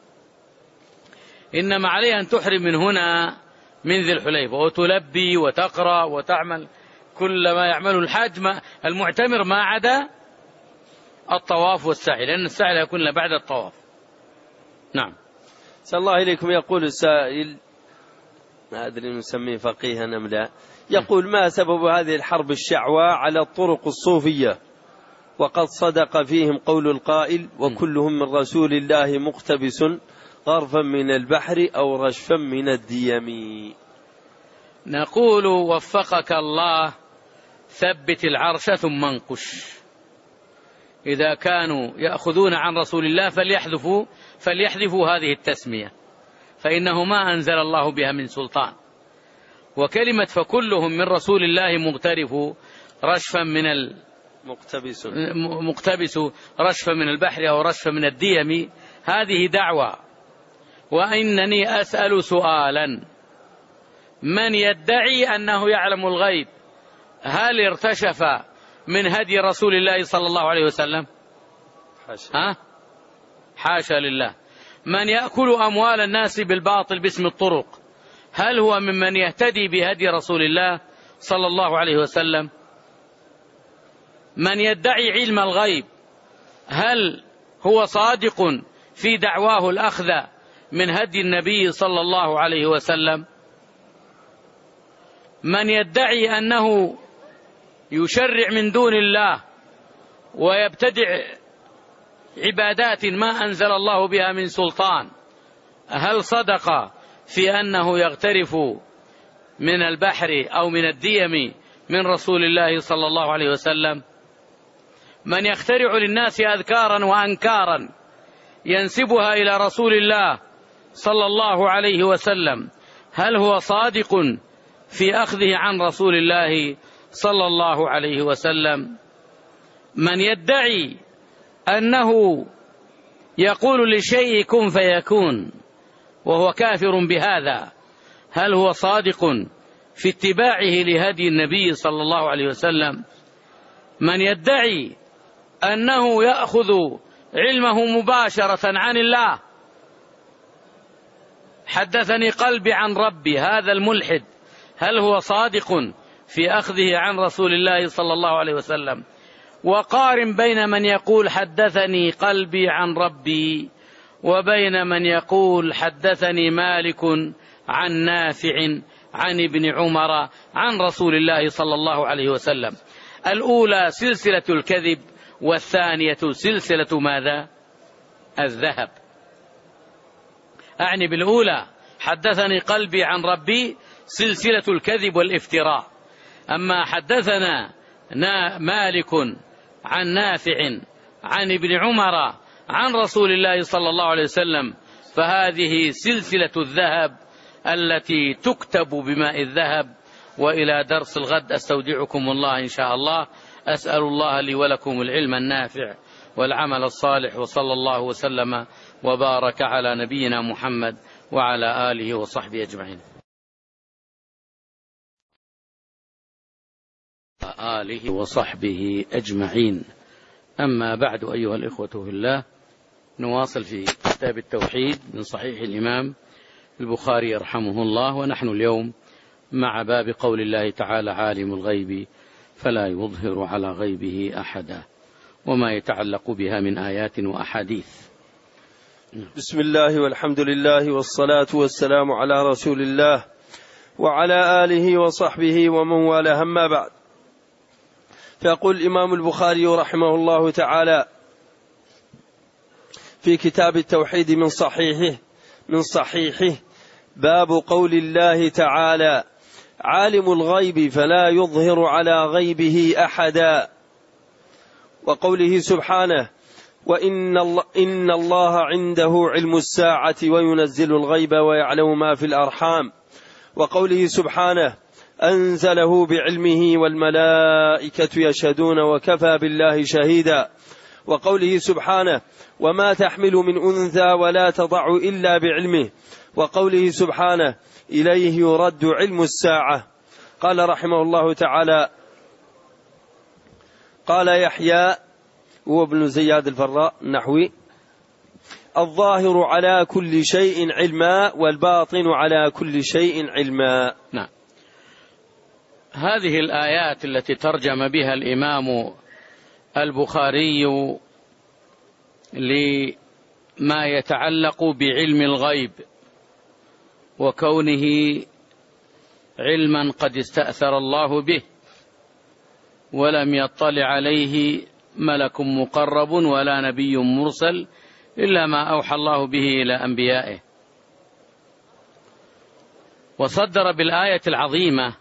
إنما عليها أن تحرم من هنا من ذي الحليفة، وتلبي وتقرأ وتعمل كل ما يعمله الحاج المعتمر ما عدا الطواف والسعي، لأن السعي لا يكون إلا بعد الطواف. نعم. صلى الله عليكم. يقول السائل، ما أدري نسميه فقيها أم لا، يقول: ما سبب هذه الحرب الشعواء على الطرق الصوفية، وقد صدق فيهم قول القائل: وكلهم من رسول الله مقتبس غرفا من البحر أو رشفا من الديم؟ نقول: وفقك الله، ثبت العرش ثم انقش. إذا كانوا يأخذون عن رسول الله فليحذفوا هذه التسمية، فإنه ما أنزل الله بها من سلطان. وكلمة فكلهم من رسول الله مقترف رشفا من مقتبس رشفا من البحر أو رشفا من الديم، هذه دعوة. وإنني أسأل سؤالا: من يدعي أنه يعلم الغيب هل ارتشف من هدي رسول الله صلى الله عليه وسلم؟ حاشا لله. من يأكل أموال الناس بالباطل باسم الطرق هل هو ممن يهتدي بهدي رسول الله صلى الله عليه وسلم؟ من يدعي علم الغيب هل هو صادق في دعواه الأخذ من هدي النبي صلى الله عليه وسلم؟ من يدعي أنه يشرع من دون الله ويبتدع عبادات ما أنزل الله بها من سلطان، هل صدق في أنه يغترف من البحر أو من الديم من رسول الله صلى الله عليه وسلم؟ من يخترع للناس أذكارا وأنكارا ينسبها إلى رسول الله صلى الله عليه وسلم، هل هو صادق في أخذه عن رسول الله صلى الله عليه وسلم؟ من يدعي أنه يقول لشيء كن فيكون وهو كافر بهذا، هل هو صادق في اتباعه لهدي النبي صلى الله عليه وسلم؟ من يدعي أنه يأخذ علمه مباشرة عن الله، حدثني قلبي عن ربي، هذا الملحد، هل هو صادق في أخذه عن رسول الله صلى الله عليه وسلم؟ وقارن بين من يقول حدثني قلبي عن ربي وبين من يقول حدثني مالك عن نافع عن ابن عمر عن رسول الله صلى الله عليه وسلم. الأولى سلسلة الكذب، والثانية سلسلة ماذا؟ الذهب. أعني بالأولى حدثني قلبي عن ربي سلسلة الكذب والافتراء. أما حدثنا مالك عن نافع عن ابن عمر عن رسول الله صلى الله عليه وسلم فهذه سلسلة الذهب التي تكتب بماء الذهب. وإلى درس الغد أستودعكم الله إن شاء الله. أسأل الله لي ولكم العلم النافع والعمل الصالح، وصلى الله وسلم وبارك على نبينا محمد وعلى آله وصحبه أجمعين. آله وصحبه أجمعين. أما بعد، أيها الإخوة في الله، نواصل في كتاب التوحيد من صحيح الإمام البخاري رحمه الله، ونحن اليوم مع باب قول الله تعالى: عالم الغيب فلا يظهر على غيبه أحدا، وما يتعلق بها من آيات وأحاديث. بسم الله والحمد لله والصلاة والسلام على رسول الله وعلى آله وصحبه ومن والاه، أما بعد. فيقول الإمام البخاري رحمه الله تعالى في كتاب التوحيد من صحيحه باب قول الله تعالى: عالم الغيب فلا يظهر على غيبه أحدا، وقوله سبحانه: إن الله عنده علم الساعة وينزل الغيب ويعلم ما في الأرحام، وقوله سبحانه: أنزله بعلمه والملائكة يشهدون وكفى بالله شهيدا، وقوله سبحانه: وما تحمل من أنثى ولا تضع إلا بعلمه، وقوله سبحانه: إليه يرد علم الساعة. قال رحمه الله تعالى: قال يحيى هو ابن زياد الفراء النحوي: الظاهر على كل شيء علما والباطن على كل شيء علما. نعم. هذه الآيات التي ترجم بها الإمام البخاري لما يتعلق بعلم الغيب وكونه علما قد استأثر الله به ولم يطلع عليه ملك مقرب ولا نبي مرسل إلا ما أوحى الله به إلى أنبيائه. وصدر بالآية العظيمة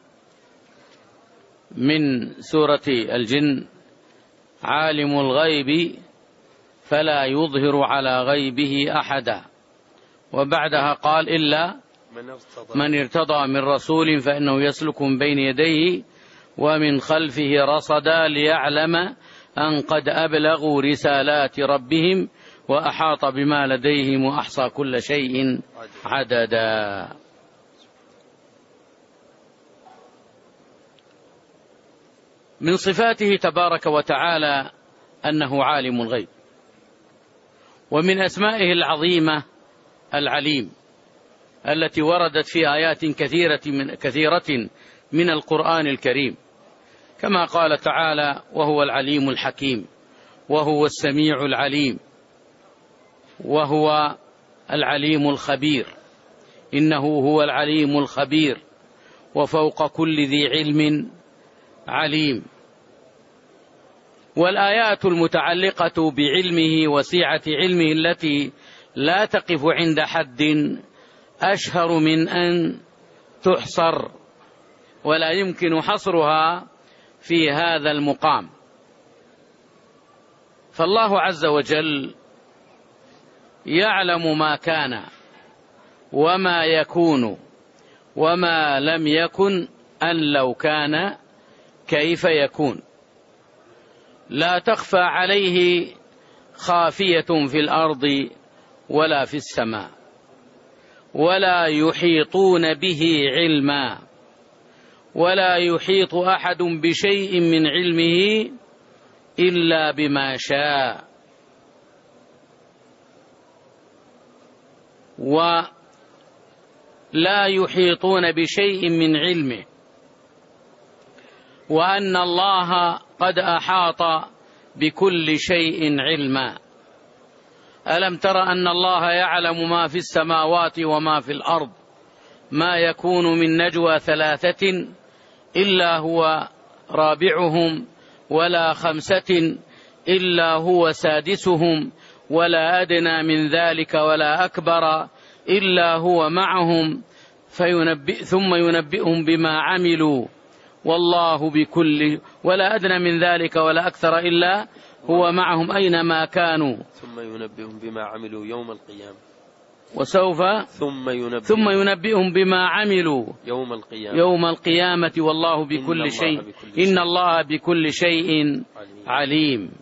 من سورة الجن: عالم الغيب فلا يظهر على غيبه أحدا، وبعدها قال: إلا من ارتضى من رسول فإنه يسلك من بين يديه ومن خلفه رصدا ليعلم أن قد أبلغوا رسالات ربهم وأحاط بما لديهم وأحصى كل شيء عددا. من صفاته تبارك وتعالى أنه عالم الغيب، ومن أسمائه العظيمة العليم التي وردت في آيات كثيرة من القرآن الكريم، كما قال تعالى: وهو العليم الحكيم، وهو السميع العليم، وهو العليم الخبير، إنه هو العليم الخبير، وفوق كل ذي علم عليم. والآيات المتعلقة بعلمه وسعة علمه التي لا تقف عند حد أشهر من أن تحصر، ولا يمكن حصرها في هذا المقام. فالله عز وجل يعلم ما كان وما يكون وما لم يكن، أن لو كان كيف يكون. لا تخفى عليه خافية في الأرض ولا في السماء، ولا يحيطون به علما، ولا يحيط أحد بشيء من علمه إلا بما شاء. ولا يحيطون بشيء من علمه، وأن الله قد أحاط بكل شيء علما. ألم تر أن الله يعلم ما في السماوات وما في الأرض ما يكون من نجوى 3 إلا هو رابعهم ولا 5 إلا هو سادسهم ولا أدنى من ذلك ولا أكبر إلا هو معهم ثم ينبئهم بما عملوا والله بكل ولا أدنى من ذلك ولا أكثر إلا هو معهم أينما كانوا ثم ينبئهم بما عملوا يوم القيامة وسوف ثم ينبئهم بما عملوا يوم القيامة والله بكل شيء إن الله بكل شيء عليم.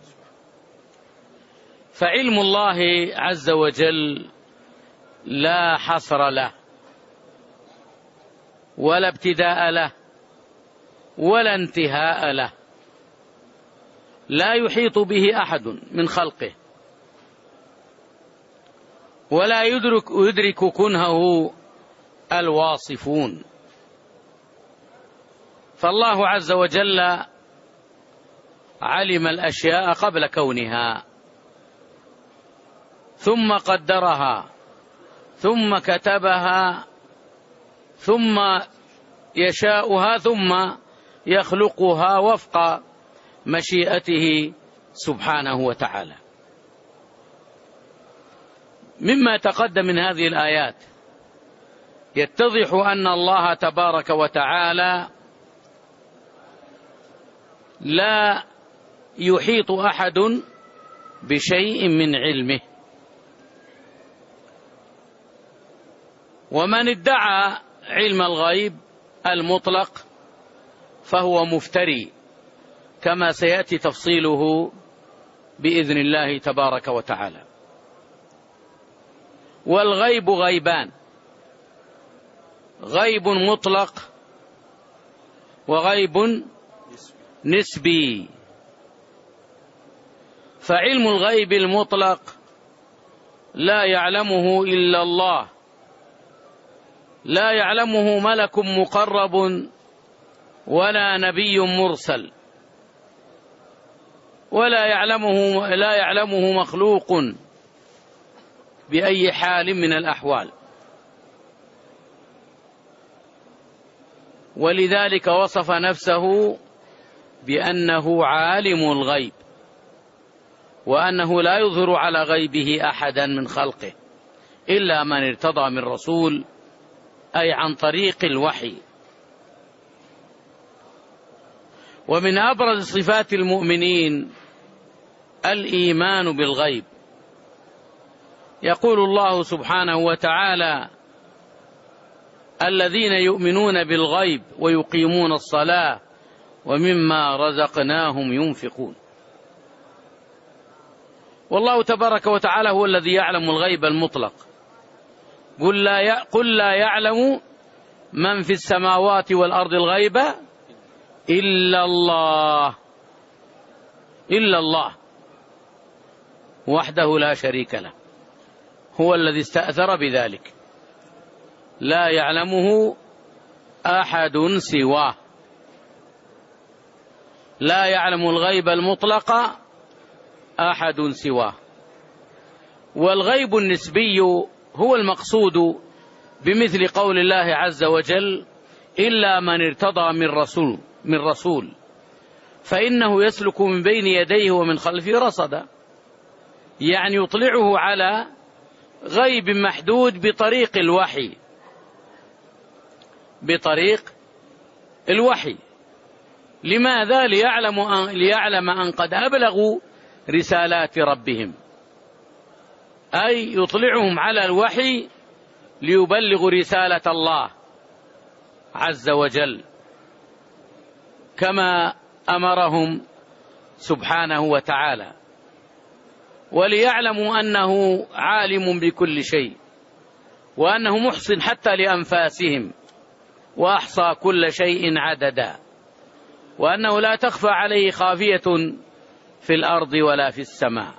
فعلم الله عز وجل لا حصر له ولا ابتداء له ولا انتهاء له، لا يحيط به أحد من خلقه ولا يدرك كنهه الواصفون. فالله عز وجل علم الأشياء قبل كونها ثم قدرها ثم كتبها ثم يشاؤها ثم يخلقها وفق مشيئته سبحانه وتعالى. مما تقدم من هذه الآيات يتضح أن الله تبارك وتعالى لا يحيط أحد بشيء من علمه، ومن ادعى علم الغيب المطلق فهو مفتري كما سيأتي تفصيله بإذن الله تبارك وتعالى. والغيب غيبان: غيب مطلق وغيب نسبي. فعلم الغيب المطلق لا يعلمه إلا الله، لا يعلمه ملك مقرب ولا نبي مرسل، ولا يعلمه مخلوق بأي حال من الأحوال. ولذلك وصف نفسه بأنه عالم الغيب، وأنه لا يظهر على غيبه أحدا من خلقه إلا من ارتضى من رسول، أي عن طريق الوحي. ومن أبرز صفات المؤمنين الإيمان بالغيب. يقول الله سبحانه وتعالى: الذين يؤمنون بالغيب ويقيمون الصلاة ومما رزقناهم ينفقون. والله تبارك وتعالى هو الذي يعلم الغيب المطلق. قل لا يعلم من في السماوات والأرض الغيب إلا الله وحده لا شريك له، هو الذي استأثر بذلك، لا يعلمه أحد سواه. لا يعلم الغيب المطلق أحد سواه. والغيب النسبي هو المقصود بمثل قول الله عز وجل: إلا من ارتضى من رسول فإنه يسلك من بين يديه ومن خلفه رصدا، يعني يطلعه على غيب محدود بطريق الوحي. لماذا؟ ليعلم أن قد أبلغوا رسالات ربهم، أي يطلعهم على الوحي ليبلغوا رسالة الله عز وجل كما أمرهم سبحانه وتعالى، وليعلموا أنه عالم بكل شيء، وأنه محصن حتى لأنفاسهم، وأحصى كل شيء عددا، وأنه لا تخفى عليه خافية في الأرض ولا في السماء.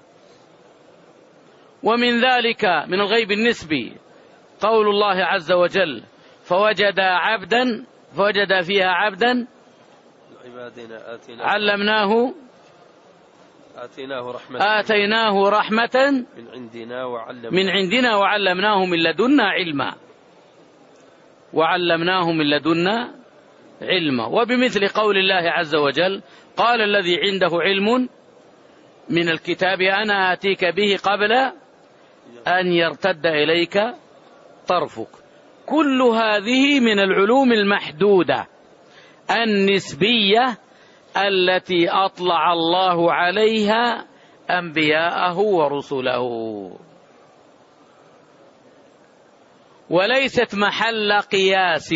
ومن ذلك من الغيب النسبي قول الله عز وجل: فوجد فيها عبدا علمناه آتيناه رحمة من عندنا وعلمناه من لدنا علما. وبمثل قول الله عز وجل: قال الذي عنده علم من الكتاب أنا آتيك به قبل أن يرتد إليك طرفك. كل هذه من العلوم المحدودة النسبية التي أطلع الله عليها أنبياءه ورسله، وليست محل قياس،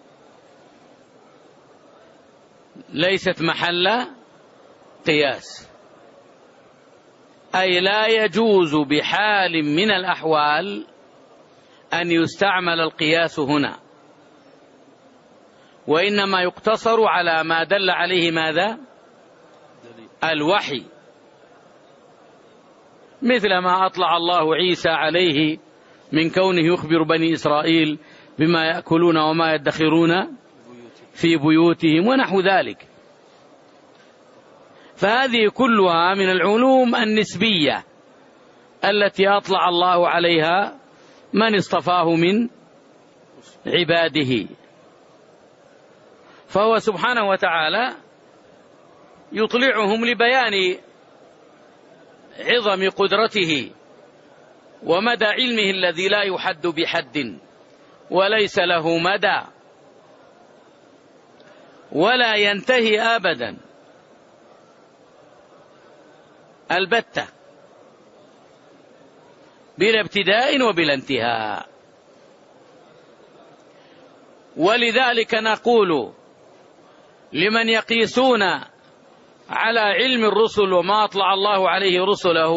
أي لا يجوز بحال من الأحوال أن يستعمل القياس هنا، وإنما يقتصر على ما دل عليه ماذا؟ الوحي، مثل ما أطلع الله عيسى عليه من كونه يخبر بني إسرائيل بما يأكلون وما يدخرون في بيوتهم ونحو ذلك. فهذه كلها من العلوم النسبية التي أطلع الله عليها من اصطفاه من عباده، فهو سبحانه وتعالى يطلعهم لبيان عظم قدرته ومدى علمه الذي لا يحد بحد وليس له مدى ولا ينتهي أبدا البتة، بلا ابتداء وبلا انتهاء. ولذلك نقول لمن يقيسون على علم الرسل وما أطلع الله عليه رسله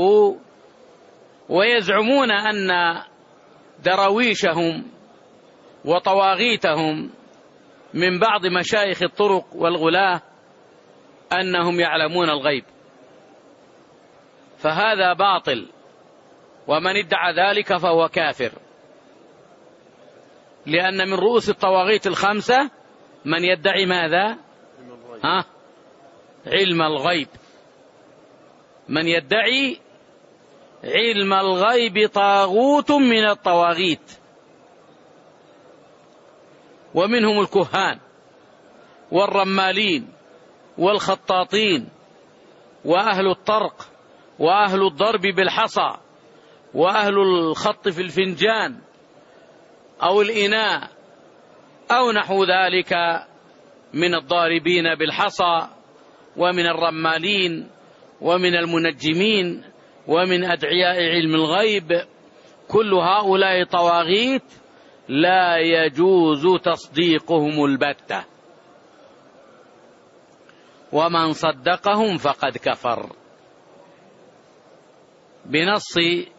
ويزعمون أن درويشهم وطواغيتهم من بعض مشايخ الطرق والغلاة أنهم يعلمون الغيب، فهذا باطل، ومن ادعى ذلك فهو كافر، لأن من رؤوس الطواغيت الخمسة من يدعي ماذا؟ علم الغيب. من يدعي علم الغيب طاغوت من الطواغيت، ومنهم الكهان والرمالين والخطاطين وأهل الطرق وأهل الضرب بالحصى وأهل الخط في الفنجان أو الإناء أو نحو ذلك من الضاربين بالحصى ومن الرمالين ومن المنجمين ومن أدعياء علم الغيب. كل هؤلاء طواغيت لا يجوز تصديقهم البتة، ومن صدقهم فقد كفر، بنص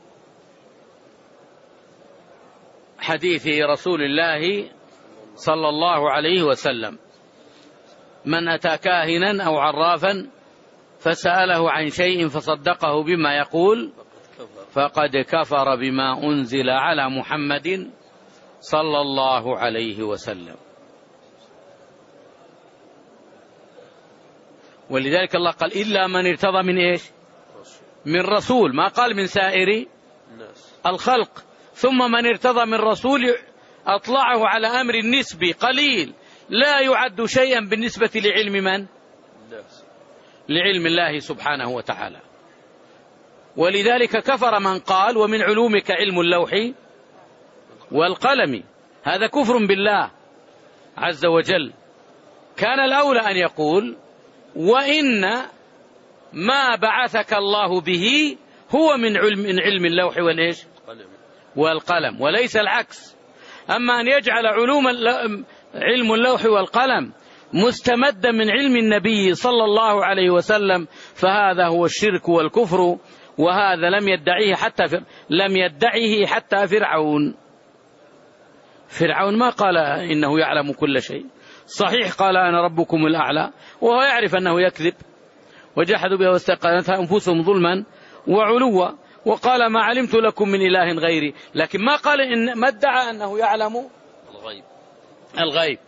حديث رسول الله صلى الله عليه وسلم: من أتى كاهنا أو عرافا فسأله عن شيء فصدقه بما يقول فقد كفر بما أنزل على محمد صلى الله عليه وسلم. ولذلك الله قال: إلا من ارتضى من إيش؟ من رسول، ما قال من سائر الخلق. ثم من ارتضى من رسول أطلعه على أمر نسبي قليل لا يعد شيئا بالنسبة لعلم من؟ لعلم الله سبحانه وتعالى. ولذلك كفر من قال: ومن علومك علم اللوح والقلم. هذا كفر بالله عز وجل. كان الأولى أن يقول: وإن ما بعثك الله به هو من علم اللوح والإيش؟ والقلم، وليس العكس. أما أن يجعل علم اللوح والقلم مستمدا من علم النبي صلى الله عليه وسلم فهذا هو الشرك والكفر، وهذا لم يدعيه حتى فرعون ما قال إنه يعلم كل شيء. صحيح قال: أنا ربكم الأعلى، وهو يعرف أنه يكذب، وجحدوا بها واستيقنتها أنفسهم ظلما وعلوا، وقال: ما علمت لكم من إله غيري، لكن ما ادعى أنه يعلم الغيب،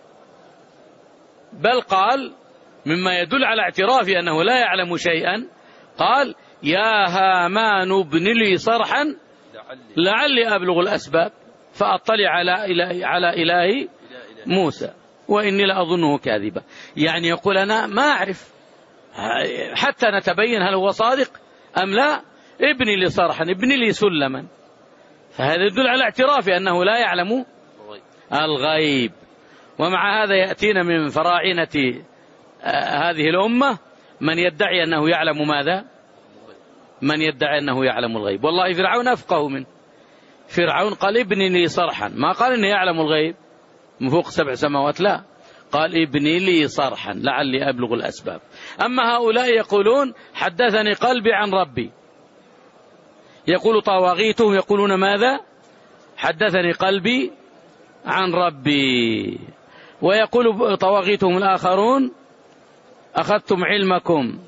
بل قال مما يدل على اعترافه أنه لا يعلم شيئا: قال يا هامان ابن لي صرحا لعلي أبلغ الأسباب فأطلع على إله موسى وإني لأظنه كاذبا. يعني يقول أنا ما أعرف حتى نتبين هل هو صادق أم لا، ابني لي صرحا، ابني لي سلما. فهذا يدل على اعترافه أنه لا يعلم الغيب. ومع هذا يأتينا من فراعنة هذه الأمة من يدعي أنه يعلم ماذا؟ من يدعي أنه يعلم الغيب. والله فرعون أفقه منه. فرعون قال ابني لي صرحا، ما قال إنه يعلم الغيب من فوق 7 سماوات، لا، قال ابني لي صرحا لعلي أبلغ الأسباب. أما هؤلاء يقولون حدثني قلبي عن ربي، يقول طواغيتهم يقولون ماذا؟ حدثني قلبي عن ربي. ويقول طواغيتهم الآخرون أخذتم علمكم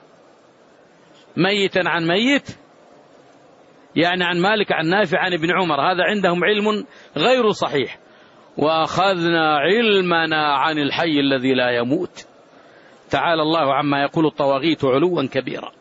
ميتا عن ميت، يعني عن مالك عن نافع عن ابن عمر، هذا عندهم علم غير صحيح. وأخذنا علمنا عن الحي الذي لا يموت. تعالى الله عما يقول الطواغيت علوا كبيرا.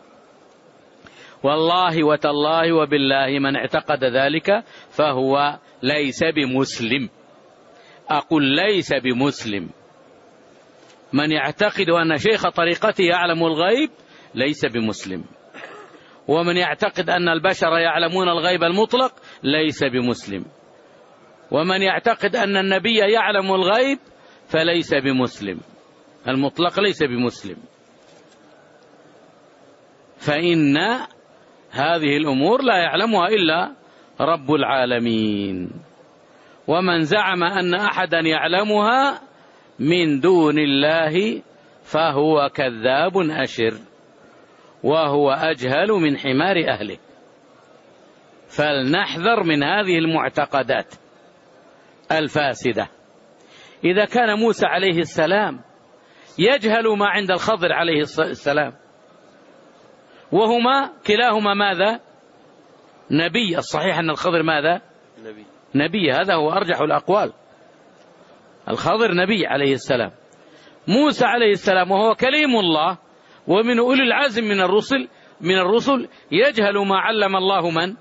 والله وتالله وبالله من اعتقد ذلك فهو ليس بمسلم. أقول ليس بمسلم. من يعتقد أن شيخ طريقته يعلم الغيب ليس بمسلم. ومن يعتقد أن البشر يعلمون الغيب المطلق ليس بمسلم. ومن يعتقد أن النبي يعلم الغيب فليس بمسلم. المطلق ليس بمسلم. فإن هذه الأمور لا يعلمها إلا رب العالمين. ومن زعم أن أحدا يعلمها من دون الله فهو كذاب أشر، وهو أجهل من حمار أهله. فلنحذر من هذه المعتقدات الفاسدة. إذا كان موسى عليه السلام يجهل ما عند الخضر عليه السلام، وهما كلاهما ماذا؟ نبي. الصحيح أن الخضر ماذا؟ نبي. هذا هو أرجح الأقوال. الخضر نبي عليه السلام. موسى عليه السلام وهو كليم الله ومن أولي العزم من الرسل يجهل ما علم الله من؟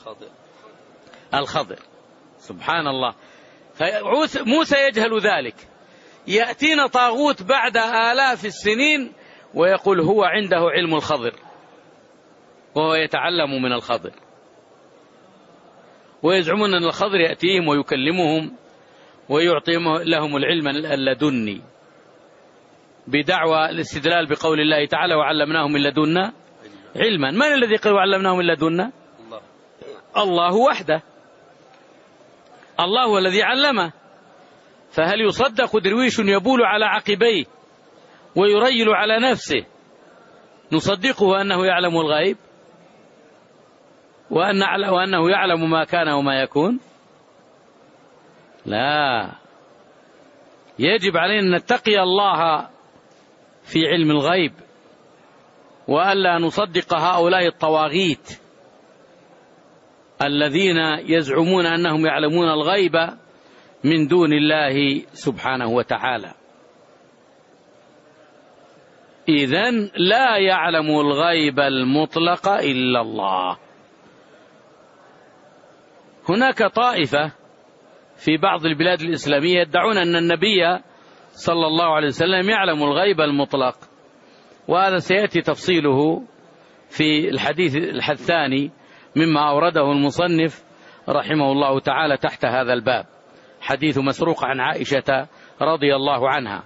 الخضر. سبحان الله. موسى يجهل ذلك. يأتينا طاغوت بعد آلاف السنين ويقول هو عنده علم الخضر وهو يتعلم من الخضر، ويزعمون أن الخضر يأتيهم ويكلمهم ويعطي لهم العلم اللدني بدعوى الاستدلال بقول الله تعالى وعلمناه من لدنا علما. من الذي قال وعلمناه من لدنا؟ الله وحده. الله هو الذي علمه. فهل يصدق درويش يبول على عقبيه ويريل على نفسه نصدقه أنه يعلم الغيب وأنه يعلم ما كان وما يكون؟ لا. يجب علينا أن نتقي الله في علم الغيب وألا نصدق هؤلاء الطواغيت الذين يزعمون أنهم يعلمون الغيب من دون الله سبحانه وتعالى. إذن لا يعلم الغيب المطلق إلا الله. هناك طائفة في بعض البلاد الإسلامية يدعون أن النبي صلى الله عليه وسلم يعلم الغيب المطلق، وهذا سيأتي تفصيله في الحديث الثاني مما أورده المصنف رحمه الله تعالى تحت هذا الباب، حديث مسروق عن عائشة رضي الله عنها.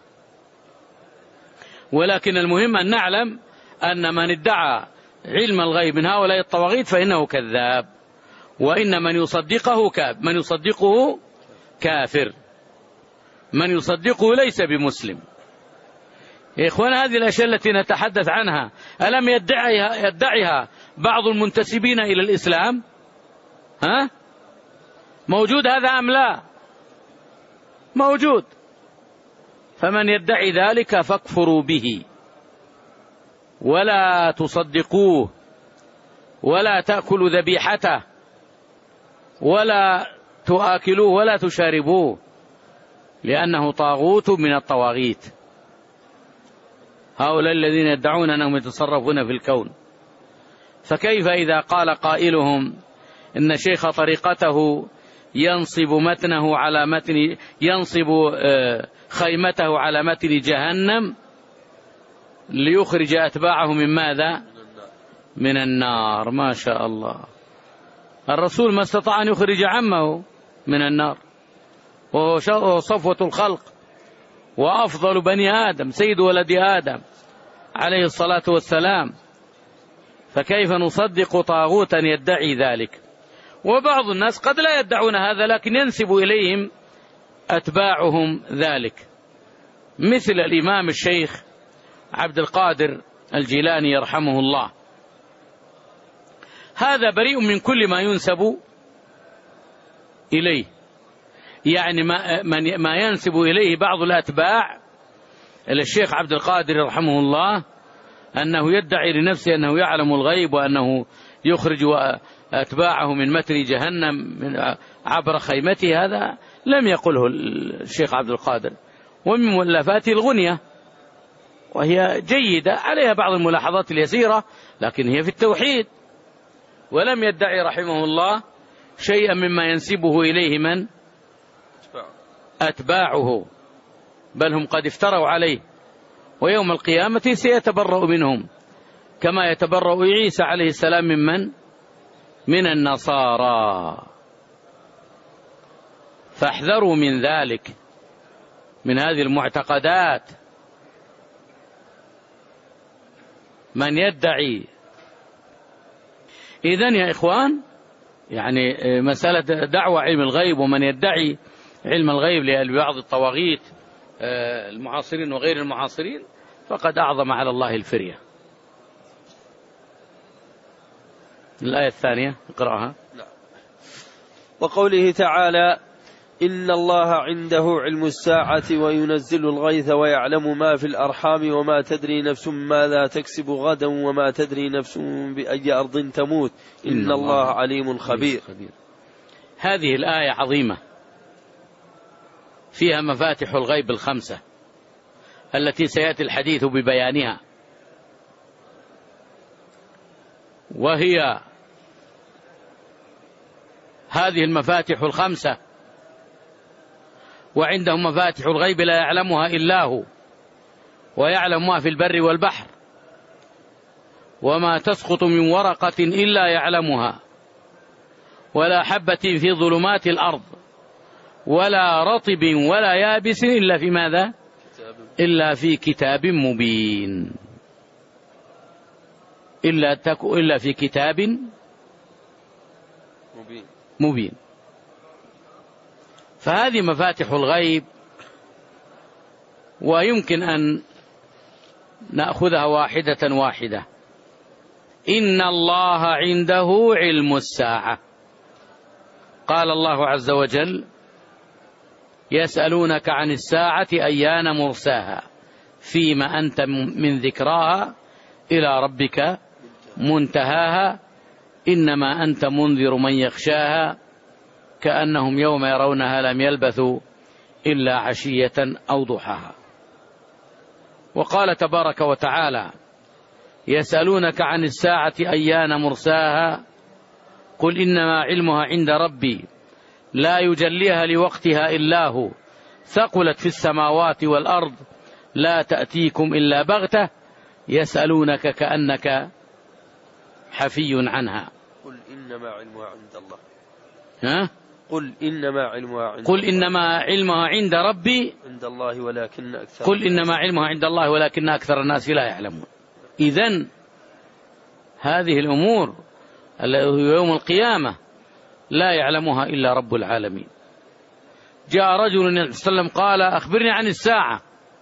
ولكن المهم أن نعلم أن من ادعى علم الغيب من هؤلاء الطواغيت فإنه كذاب، وإن من يصدقه كافر، من يصدقه ليس بمسلم. يا إخوان، هذه الأشياء التي نتحدث عنها ألم يدعيها بعض المنتسبين إلى الإسلام؟ موجود هذا أم لا؟ موجود. فمن يدعي ذلك فاكفروا به ولا تصدقوه ولا تأكلوا ذبيحته ولا تؤكلوه ولا تشاربوه، لأنه طاغوت من الطواغيت. هؤلاء الذين يدعون أنهم يتصرفون في الكون. فكيف إذا قال قائلهم إن شيخ طريقته ينصب خيمته على متن جهنم ليخرج أتباعه من ماذا؟ من النار. ما شاء الله. الرسول ما استطاع أن يخرج عمه من النار، وهو صفوة الخلق وأفضل بني آدم، سيد ولد آدم عليه الصلاة والسلام. فكيف نصدق طاغوتا يدعي ذلك؟ وبعض الناس قد لا يدعون هذا لكن ينسب إليهم أتباعهم ذلك، مثل الإمام الشيخ عبد القادر الجيلاني يرحمه الله. هذا بريء من كل ما ينسب إليه، يعني ما ينسب إليه بعض الأتباع. الشيخ عبد القادر يرحمه الله أنه يدعي لنفسه أنه يعلم الغيب وأنه يخرج أتباعه من متن جهنم عبر خيمته، هذا لم يقله الشيخ عبد القادر. ومن مؤلفاته الغنية، وهي جيدة عليها بعض الملاحظات اليسيرة، لكن هي في التوحيد. ولم يدعي رحمه الله شيئا مما ينسبه إليه من؟ أتباعه، بل هم قد افتروا عليه، ويوم القيامة سيتبرأ منهم كما يتبرأ عيسى عليه السلام من النصارى. فاحذروا من ذلك، من هذه المعتقدات. من يدعي إذن يا إخوان، يعني مسألة دعوة علم الغيب ومن يدعي علم الغيب لبعض الطواغيت المعاصرين وغير المعاصرين فقد أعظم على الله الفرية. الآية الثانية اقرأها. وقوله تعالى: إن الله عنده علم الساعة وينزل الغيث ويعلم ما في الأرحام وما تدري نفس ماذا تكسب غدا وما تدري نفس بأي أرض تموت إن الله عليم خبير. هذه الآية عظيمة، فيها مفاتح الغيب الخمسة التي سيأتي الحديث ببيانها، وهي هذه المفاتح الخمسة وعنده مفاتح الغيب لا يعلمها إلا هو، ويعلم ما في البر والبحر، وما تسقط من ورقة إلا يعلمها، ولا حبة في ظلمات الأرض، ولا رطب ولا يابس إلا في ماذا؟ إلا في كتاب مبين. إلا في كتاب مبين. فهذه مفاتح الغيب، ويمكن أن نأخذها واحدة واحدة. إن الله عنده علم الساعة. قال الله عز وجل: يسألونك عن الساعة أيان مرساها فيما أنت من ذكراها إلى ربك منتهاها إنما أنت منذر من يخشاها كأنهم يوم يرونها لم يلبثوا إلا عشية أو ضحاها. وقال تبارك وتعالى: يسألونك عن الساعة أيان مرساها قل إنما علمها عند ربي لا يجليها لوقتها إلا هو ثقلت في السماوات والأرض لا تأتيكم إلا بغتة يسألونك كأنك حفي عنها. قل إنما علمها عند الله. قل إنما علمها عند ربي عند الله ولكن أكثر قل إنما علمها عند الله ولكن أكثر الناس لا يعلمون. إذن هذه الأمور يوم القيامة لا يعلمها إلا رب العالمين. جاء رجل النبي صلى الله عليه وسلم قال: أخبرني عن الساعة.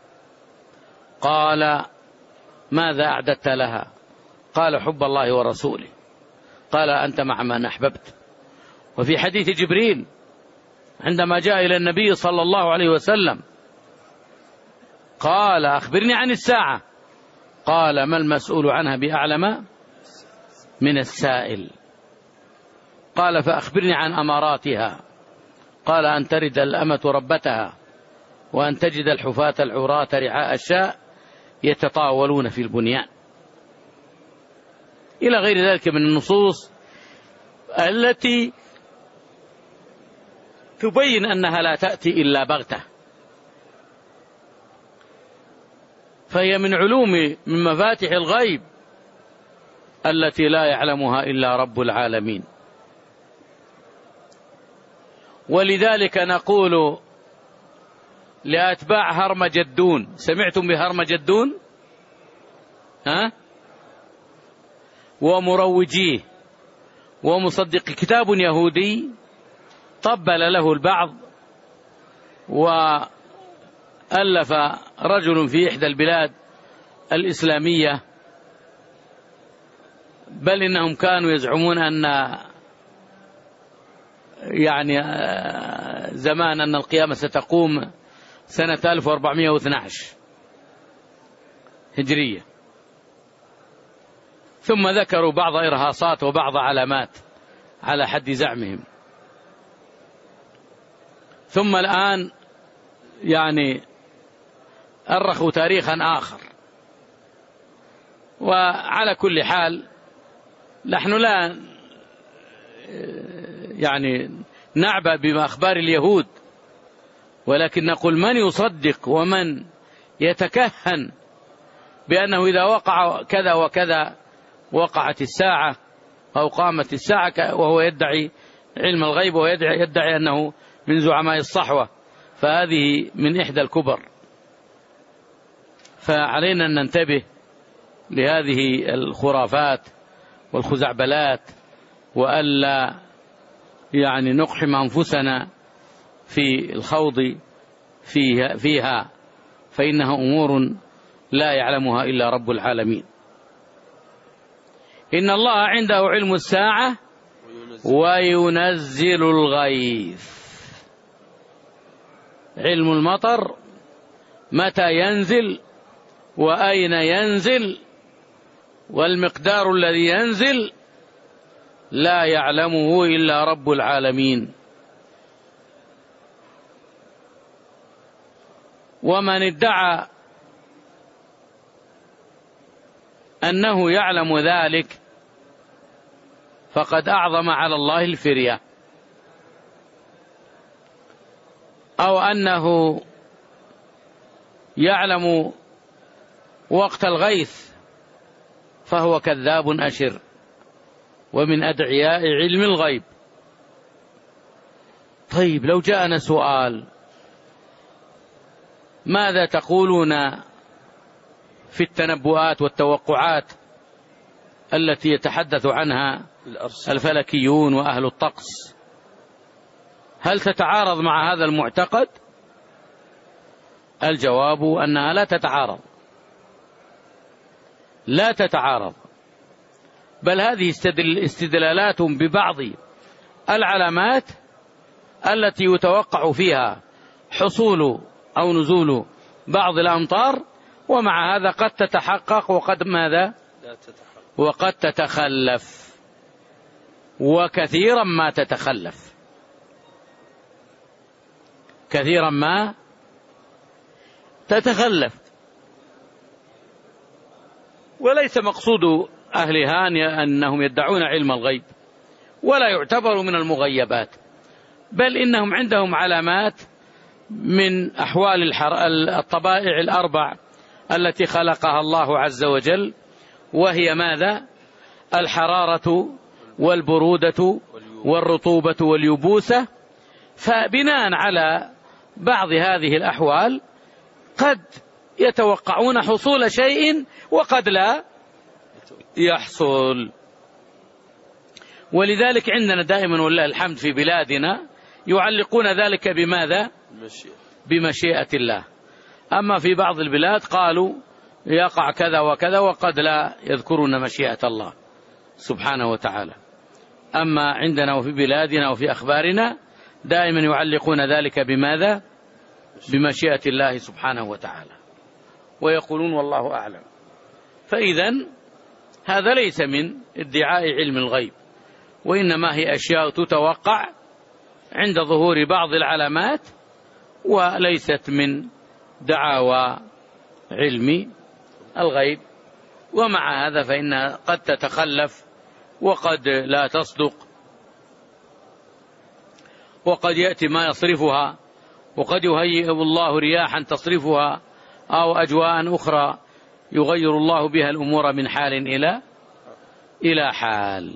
قال: ماذا أعددت لها؟ قال: حب الله ورسوله. قال: أنت مع من أحببت. وفي حديث جبريل عندما جاء إلى النبي صلى الله عليه وسلم قال: أخبرني عن الساعة. قال: ما المسؤول عنها بأعلم من السائل. قال: فأخبرني عن أماراتها. قال: أن ترد الأمة ربتها وأن تجد الحفاة العراة رعاء الشاء يتطاولون في البنيان، إلى غير ذلك من النصوص التي تبين أنها لا تأتي إلا بغتة، فهي من من مفاتح الغيب التي لا يعلمها إلا رب العالمين. ولذلك نقول لأتباع هرمجدون: سمعتم بهرمجدون؟ ومروجيه ومصدق، كتاب يهودي طبل له البعض، وألف رجل في إحدى البلاد الإسلامية، بل إنهم كانوا يزعمون أن زمان أن القيامة ستقوم سنة 1412 هجرية، ثم ذكروا بعض إرهاصات وبعض علامات على حد زعمهم، ثم الآن أرخوا تاريخا آخر. وعلى كل حال نحن لا نعبأ بأخبار اليهود، ولكن نقول من يصدق ومن يتكهن بأنه إذا وقع كذا وكذا وقعت الساعة أو قامت الساعة، وهو يدعي علم الغيب ويدعي أنه من زعماء الصحوة، فهذه من إحدى الكبر. فعلينا أن ننتبه لهذه الخرافات والخزعبلات، وألا نقحم أنفسنا في الخوض فيها، فإنها أمور لا يعلمها إلا رب العالمين. إن الله عنده علم الساعة وينزل الغيث. علم المطر متى ينزل وأين ينزل والمقدار الذي ينزل لا يعلمه إلا رب العالمين. ومن ادعى أنه يعلم ذلك فقد أعظم على الله الفرية، أو أنه يعلم وقت الغيث فهو كذاب أشر ومن أدعياء علم الغيب. طيب، لو جاءنا سؤال: ماذا تقولون في التنبؤات والتوقعات التي يتحدث عنها الفلكيون وأهل الطقس؟ هل تتعارض مع هذا المعتقد؟ الجواب أنها لا تتعارض، بل هذه استدلالات ببعض العلامات التي يتوقع فيها حصول أو نزول بعض الأمطار، ومع هذا قد تتحقق وقد ماذا؟ وقد تتخلف، وكثيرا ما تتخلف، كثيرا ما تتخلف. وليس مقصود أهلها أنهم يدعون علم الغيب، ولا يعتبر من المغيبات، بل إنهم عندهم علامات من أحوال الطبائع الأربع التي خلقها الله عز وجل، وهي ماذا؟ الحرارة والبرودة والرطوبة واليبوسة. فبناء على بعض هذه الأحوال قد يتوقعون حصول شيء وقد لا يحصل. ولذلك عندنا دائما ولله الحمد في بلادنا يعلقون ذلك بماذا؟ بمشيئة الله. أما في بعض البلاد قالوا يقع كذا وكذا وقد لا يذكرون مشيئة الله سبحانه وتعالى. أما عندنا وفي بلادنا وفي أخبارنا دائما يعلقون ذلك بماذا؟ بمشيئة الله سبحانه وتعالى، ويقولون والله أعلم. فإذا هذا ليس من ادعاء علم الغيب، وإنما هي أشياء تتوقع عند ظهور بعض العلامات، وليست من دعاوى علم الغيب، ومع هذا فإنها قد تتخلف وقد لا تصدق، وقد يأتي ما يصرفها، وقد يهيئ الله رياحا تصرفها أو أجواء أخرى يغير الله بها الأمور من حال إلى حال.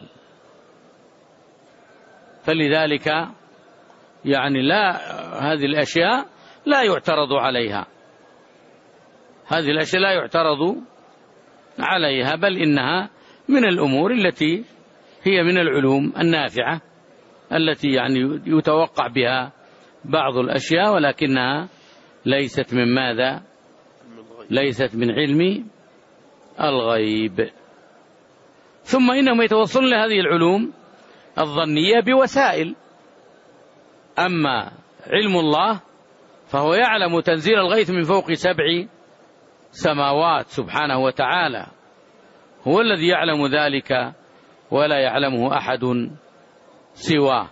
فلذلك يعني هذه الأشياء لا يعترض عليها، هذه الأشياء لا يعترض عليها، بل إنها من الأمور التي هي من العلوم النافعة التي يعني يتوقع بها بعض الأشياء، ولكنها ليست من ماذا؟ ليست من علم الغيب. ثم إنهم يتوصلون لهذه العلوم الظنية بوسائل. أما علم الله فهو يعلم تنزيل الغيث من فوق 7 سماوات سبحانه وتعالى، هو الذي يعلم ذلك ولا يعلمه أحد سواه.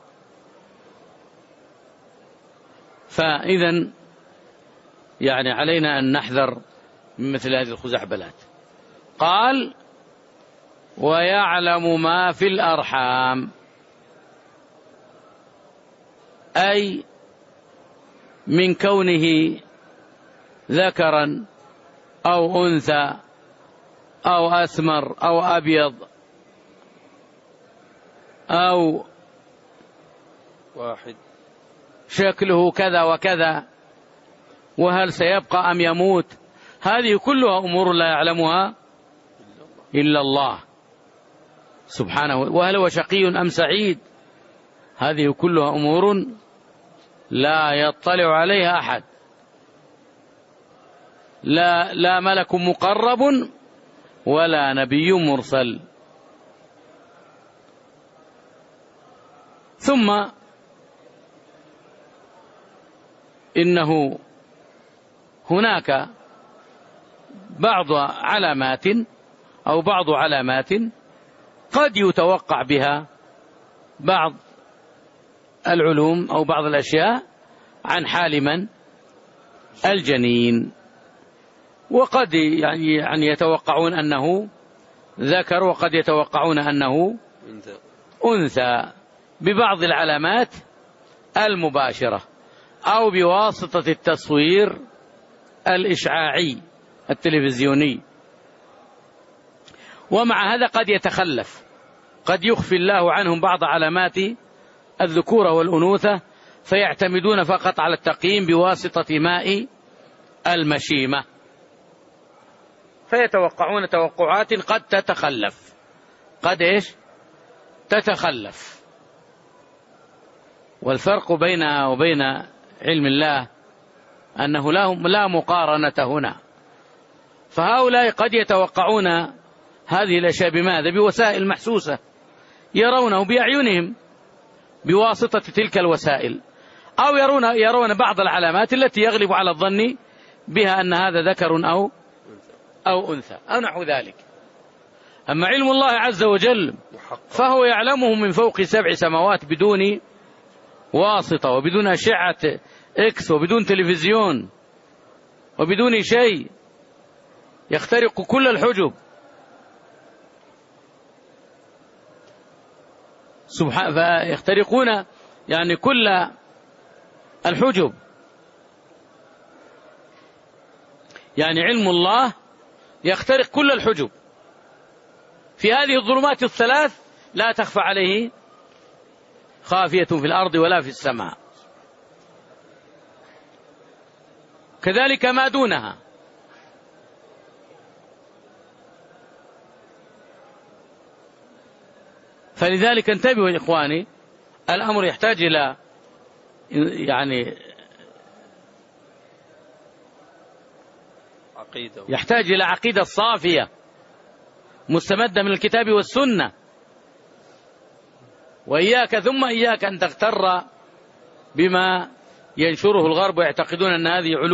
فإذا يعني علينا أن نحذر من مثل هذه الخزعبلات. قال ويعلم ما في الأرحام، أي من كونه ذكرا أو أنثى أو أسمر أو أبيض أو واحد شكله كذا وكذا، وهل سيبقى أم يموت، هذه كلها أمور لا يعلمها إلا الله سبحانه. وهل هو شقي أم سعيد، هذه كلها أمور لا يطلع عليها أحد، لا ملك مقرب ولا نبي مرسل. ثم إنه هناك بعض علامات أو بعض علامات قد يتوقع بها بعض العلوم أو بعض الأشياء عن حال من؟ الجنين، وقد يعني يتوقعون أنه ذكر وقد يتوقعون أنه أنثى ببعض العلامات المباشرة أو بواسطة التصوير الإشعاعي التلفزيوني. ومع هذا قد يتخلف، قد يخفي الله عنهم بعض علامات الذكورة والأنوثة، فيعتمدون فقط على التقييم بواسطة ماء المشيمة، فيتوقعون توقعات قد تتخلف، قد إيش؟ تتخلف. والفرق بينها وبين علم الله أنه لا مقارنة هنا. فهؤلاء قد يتوقعون هذه الأشياء بماذا؟ بوسائل محسوسة يرونه بأعينهم بواسطة تلك الوسائل، أو يرون بعض العلامات التي يغلب على الظن بها أن هذا ذكر أو أنثى أو نحو ذلك. أما علم الله عز وجل فهو يعلمه من فوق 7 سماوات بدون واسطة وبدون أشعة إكس وبدون تلفزيون وبدون شيء، يخترق كل الحجب فيخترقون يعني كل الحجب. يعني علم الله يخترق كل الحجب. في هذه الظلمات الثلاث لا تخفى عليه خافية في الأرض ولا في السماء، كذلك ما دونها. فلذلك انتبهوا يا إخواني، الأمر يحتاج إلى يحتاج إلى عقيدة صافية مستمدة من الكتاب والسنة. وإياك ثم إياك أن تغتر بما ينشره الغرب ويعتقدون أن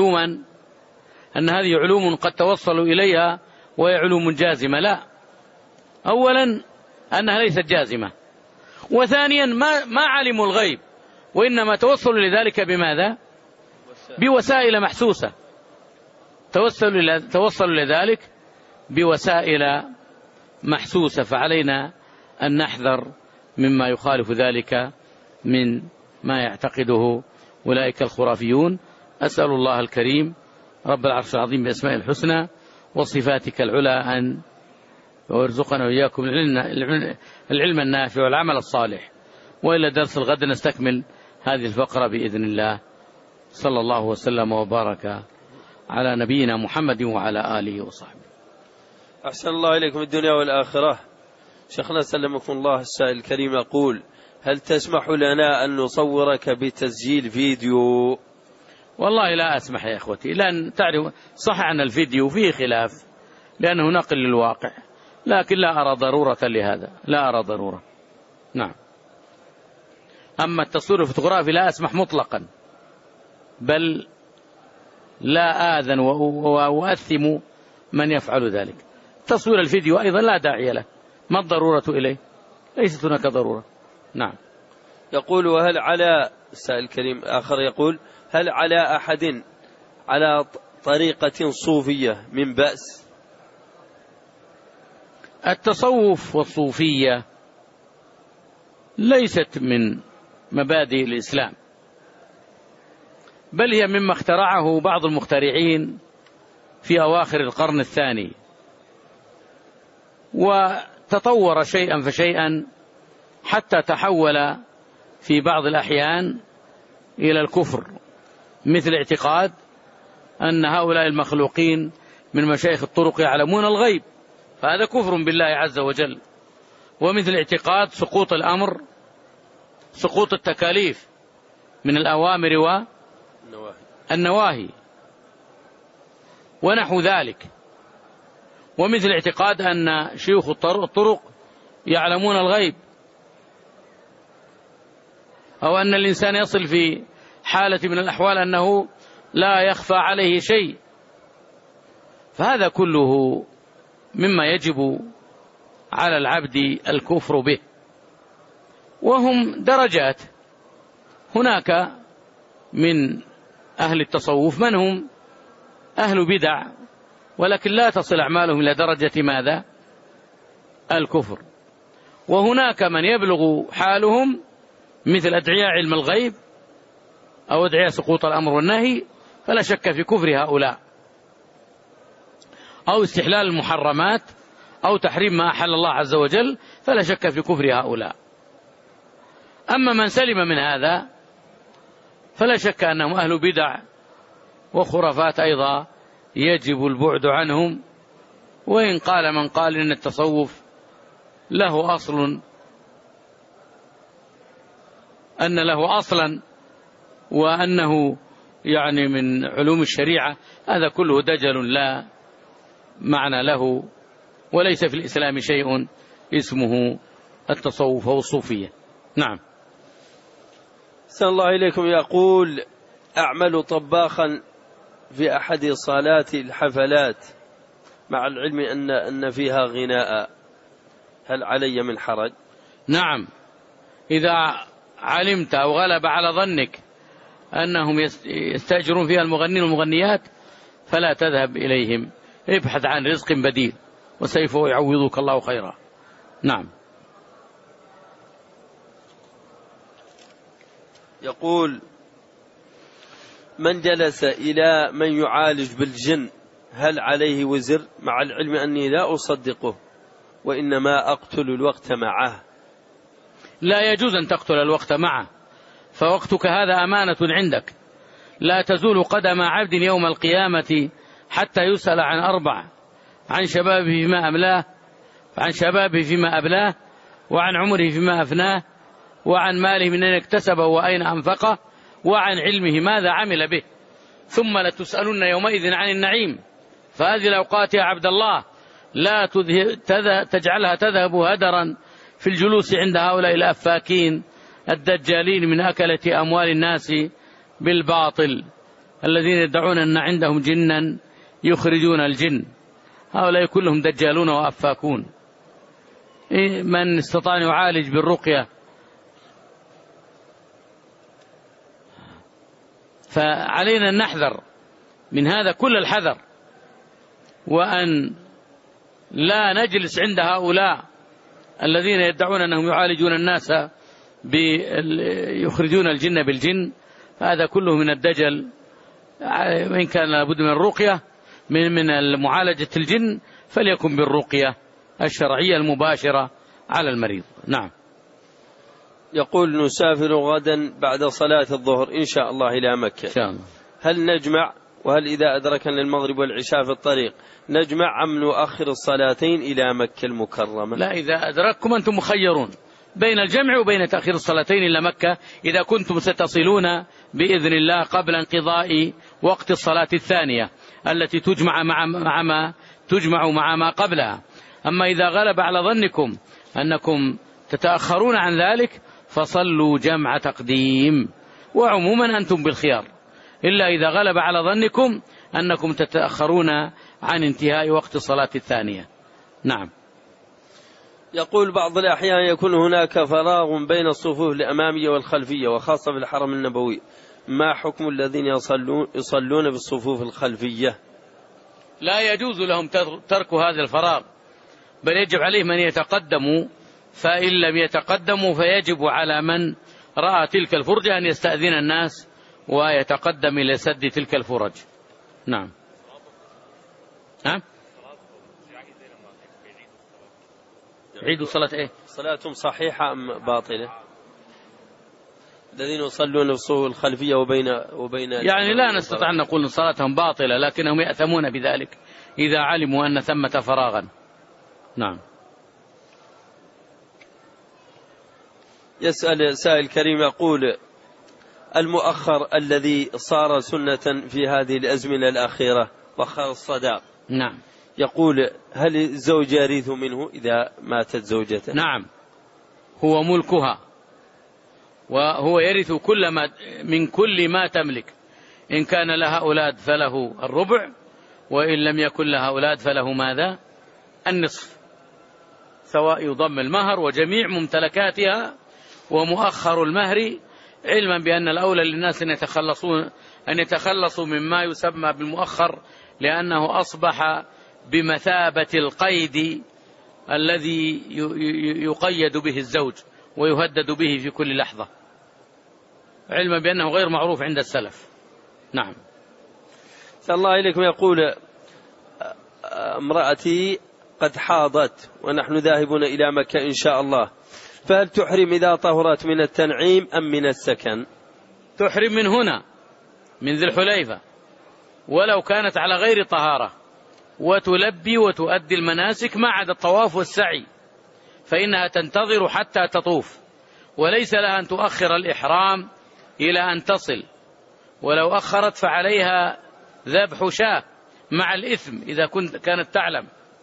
هذه علوم قد توصلوا إليها وهي علوم جازمة. لا، أولا أنها ليست جازمة، وثانيا ما علموا الغيب، وإنما توصلوا لذلك بماذا؟ بوسائل محسوسة. توصلوا لذلك بوسائل محسوسة، فعلينا أن نحذر مما يخالف ذلك من ما يعتقده أولئك الخرافيون. أسأل الله الكريم رب العرش العظيم بأسماء الحسنى وصفاتك العلى أن ويرزقنا وإياكم العلم النافع والعمل الصالح. وإلى درس الغد نستكمل هذه الفقرة بإذن الله. صلى الله وسلم وبارك على نبينا محمد وعلى آله وصحبه. أحسن الله إليكم الدنيا والآخرة. شيخنا سلمكم الله، السائل الكريم يقول: هل تسمح لنا أن نصورك بتسجيل فيديو؟ والله لا أسمح يا إخوتي، لأن تعرف صح أن الفيديو فيه خلاف لأنه نقل للواقع، لكن لا أرى ضرورة لهذا، لا أرى ضرورة. نعم. أما التصوير الفوتوغرافي لا أسمح مطلقا، بل لا آذن وأثم من يفعل ذلك. تصوير الفيديو أيضا لا داعي له، ما الضرورة إليه؟ ليست هناك ضرورة. نعم. يقول: وهل على السائل الكريم آخر يقول: هل على أحد على طريقة صوفية من بأس؟ التصوف والصوفية ليست من مبادئ الإسلام، بل هي مما اخترعه بعض المخترعين في أواخر القرن الثاني، وتطور شيئا فشيئا حتى تحول في بعض الأحيان إلى الكفر، مثل اعتقاد أن هؤلاء المخلوقين من مشايخ الطرق يعلمون الغيب، فهذا كفر بالله عز وجل. ومثل اعتقاد سقوط الأمر، سقوط التكاليف من الأوامر والنواهي ونحو ذلك. ومثل اعتقاد أن شيوخ الطرق يعلمون الغيب، أو أن الإنسان يصل في حالة من الأحوال أنه لا يخفى عليه شيء. فهذا كله مما يجب على العبد الكفر به. وهم درجات، هناك من أهل التصوف من هم أهل بدع، ولكن لا تصل أعمالهم إلى درجة ماذا؟ الكفر. وهناك من يبلغ حالهم مثل أدعياء علم الغيب أو أدعياء سقوط الأمر والنهي، فلا شك في كفر هؤلاء، أو استحلال المحرمات أو تحريم ما أحل الله عز وجل، فلا شك في كفر هؤلاء. أما من سلم من هذا فلا شك أنهم أهل بدع وخرافات أيضا يجب البعد عنهم. وإن قال من قال إن التصوف له أصل، أن له أصلا وأنه يعني من علوم الشريعة، هذا كله دجل لا معنى له، وليس في الإسلام شيء اسمه التصوف أو الصوفية. نعم. أحسن الله إليكم. يقول: أعمل طباخا في أحد صالات الحفلات مع العلم أن فيها غناء، هل علي من حرج؟ نعم، إذا علمت أو غلب على ظنك أنهم يستأجرون فيها المغنين والمغنيات فلا تذهب إليهم، ابحث عن رزق بديل وسوف يعوضك الله خيرا. نعم. يقول: من جلس إلى من يعالج بالجن هل عليه وزر، مع العلم أني لا أصدقه وإنما أقتل الوقت معه؟ لا يجوز أن تقتل الوقت معه، فوقتك هذا أمانة عندك، لا تزول قدم عبد يوم القيامة حتى يسأل عن أربع: عن شبابه فيما أملاه، عن شبابه فيما أبلاه، وعن عمره فيما أفناه، وعن ماله من أين اكتسبه وأين أنفقه، وعن علمه ماذا عمل به، ثم لتسألن يومئذ عن النعيم. فهذه الأوقات يا عبد الله لا تجعلها تذهب هدرا في الجلوس عند هؤلاء الأفاكين الدجالين من أكلة أموال الناس بالباطل، الذين يدعون أن عندهم جنا يخرجون الجن. هؤلاء كلهم دجالون وأفاكون. من استطاع أن يعالج بالرقية فعلينا أن نحذر من هذا كل الحذر، وأن لا نجلس عند هؤلاء الذين يدعون أنهم يعالجون الناس يخرجون الجن بالجن، هذا كله من الدجل. وإن كان لابد من الرقية من معالجة الجن فليكن بالرقية الشرعية المباشرة على المريض. نعم. يقول نسافر غدا بعد صلاة الظهر إن شاء الله إلى مكة، إن شاء الله. هل نجمع؟ وهل إذا أدركنا المغرب والعشاء في الطريق نجمع أم نؤخر الصلاتين إلى مكة المكرمة؟ لا، إذا أدرككم أنتم مخيرون بين الجمع وبين تأخير الصلاتين إلى مكة إذا كنتم ستصلون بإذن الله قبل انقضاء وقت الصلاة الثانية التي تجمع مع ما قبلها. أما إذا غلب على ظنكم أنكم تتأخرون عن ذلك فصلوا جمع تقديم، وعموما أنتم بالخيار، إلا إذا غلب على ظنكم أنكم تتأخرون عن انتهاء وقت الصلاة الثانية. نعم. يقول بعض الأحيان يكون هناك فراغ بين الصفوف الأمامية والخلفية وخاصة في الحرم النبوي، ما حكم الذين يصلون بالصفوف الخلفية؟ لا يجوز لهم ترك هذا الفراغ، بل يجب عليه من يتقدموا، فإن لم يتقدموا فيجب على من رأى تلك الفرجة أن يستأذن الناس ويتقدم إلى سد تلك الفرج. نعم. عيد صلاة إيه؟ صلاتهم صحيحة أم باطلة الذين يصلون بالصفوف الخلفية وبين يعني لا نستطيع أن نقول إن صلاتهم باطلة، لكنهم يأثمون بذلك إذا علموا أن ثمة فراغا. نعم. يسأل سائل كريم يقول المؤخر الذي صار سنة في هذه الأزمنة الأخيرة مؤخر الصداق، نعم، يقول هل الزوج يرث منه إذا ماتت زوجته؟ نعم، هو ملكها وهو يرث من كل ما تملك، إن كان لها أولاد فله الربع، وإن لم يكن لها أولاد فله ماذا؟ النصف، سواء يضم المهر وجميع ممتلكاتها ومؤخر المهر، علما بأن الأولى للناس أن يتخلصوا مما يسمى بالمؤخر، لأنه أصبح بمثابة القيد الذي يقيد به الزوج ويهدد به في كل لحظة، علما بأنه غير معروف عند السلف. نعم. صلى الله عليكم. يقول امرأتي قد حاضت ونحن ذاهبون إلى مكة إن شاء الله، فهل تحرم إذا طهرت من التنعيم أم من السكن؟ تحرم من هنا من ذي الحليفة ولو كانت على غير طهارة، وتلبي وتؤدي المناسك ما عدا الطواف والسعي، فإنها تنتظر حتى تطوف، وليس لها أن تؤخر الإحرام إلى أن تصل، ولو أخرت فعليها ذبح شاة مع الإثم إذا كانت تعلم،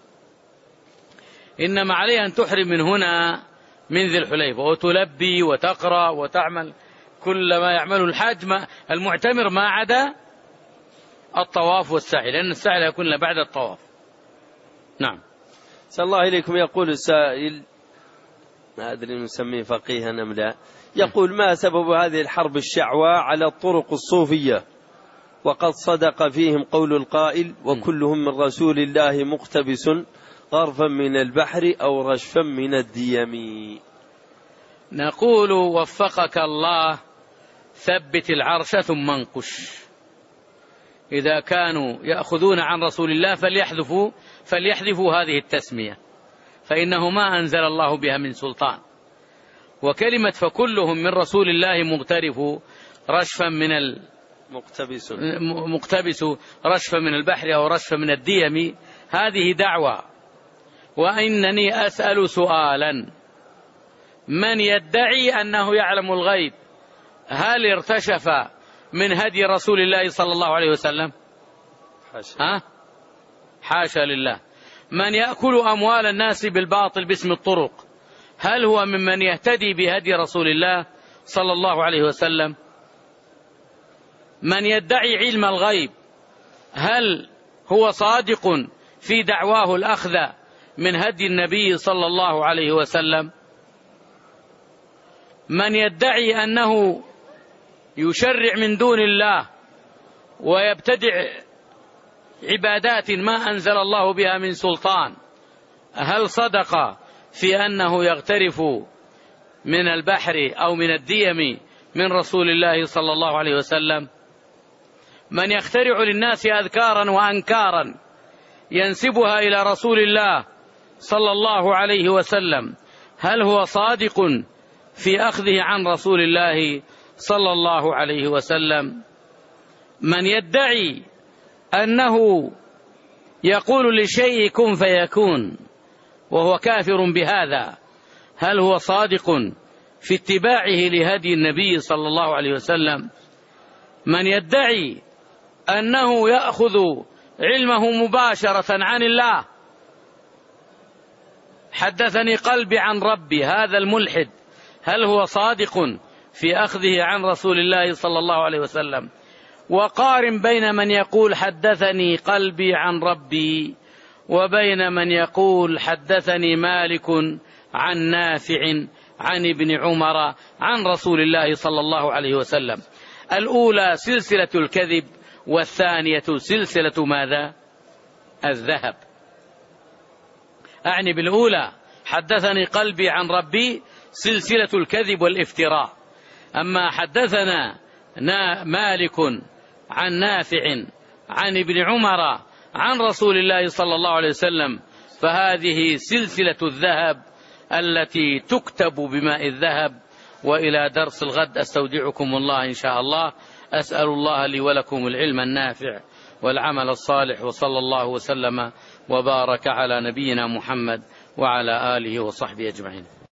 إنما عليها أن تحرم من هنا من ذي الحليفة وتلبي وتقرأ وتعمل كل ما يعمله الحاج المعتمر ما عدا الطواف والسعي، لأن السعي لا يكون بعد الطواف. نعم. صلى الله عليكم. يقول السائل، ما أدري نسميه فقيها أم لا، يقول ما سبب هذه الحرب الشعواء على الطرق الصوفية وقد صدق فيهم قول القائل وكلهم من رسول الله مقتبس غرفا من البحر أو رشفا من الديم؟ نقول وفقك الله، ثبت العرش ثم انقش. إذا كانوا يأخذون عن رسول الله فليحذفوا هذه التسمية، فإنه ما أنزل الله بها من سلطان. وكلمة فكلهم من رسول الله مقترف رشفا من مقتبس رشفا من البحر أو رشفا من الديم، هذه دعوة. وإنني أسأل سؤالا، من يدعي أنه يعلم الغيب هل ارتشف من هدي رسول الله صلى الله عليه وسلم؟ حاشا لله. من يأكل أموال الناس بالباطل باسم الطرق هل هو ممن يهتدي بهدي رسول الله صلى الله عليه وسلم؟ من يدعي علم الغيب هل هو صادق في دعواه الأخذ من هدي النبي صلى الله عليه وسلم؟ من يدعي أنه يشرع من دون الله ويبتدع عبادات ما أنزل الله بها من سلطان هل صدق في أنه يغترف من البحر أو من الديم من رسول الله صلى الله عليه وسلم؟ من يخترع للناس أذكارا وأنكارا ينسبها إلى رسول الله صلى الله عليه وسلم، هل هو صادق في أخذه عن رسول الله صلى الله عليه وسلم؟ من يدعي أنه يقول لشيء كن فيكون وهو كافر بهذا، هل هو صادق في اتباعه لهدي النبي صلى الله عليه وسلم؟ من يدعي أنه يأخذ علمه مباشرة عن الله، حدثني قلبي عن ربي، هذا الملحد هل هو صادق في أخذه عن رسول الله صلى الله عليه وسلم؟ وقارن بين من يقول حدثني قلبي عن ربي وبين من يقول حدثني مالك عن نافع عن ابن عمر عن رسول الله صلى الله عليه وسلم. الأولى سلسلة الكذب، والثانية سلسلة ماذا؟ الذهب. أعني بالأولى حدثني قلبي عن ربي سلسلة الكذب والافتراء، أما حدثنا مالك عن نافع عن ابن عمر عن رسول الله صلى الله عليه وسلم فهذه سلسلة الذهب التي تكتب بماء الذهب. وإلى درس الغد أستودعكم الله إن شاء الله. أسأل الله لي ولكم العلم النافع والعمل الصالح، وصلى الله وسلم وبارك على نبينا محمد وعلى آله وصحبه أجمعين.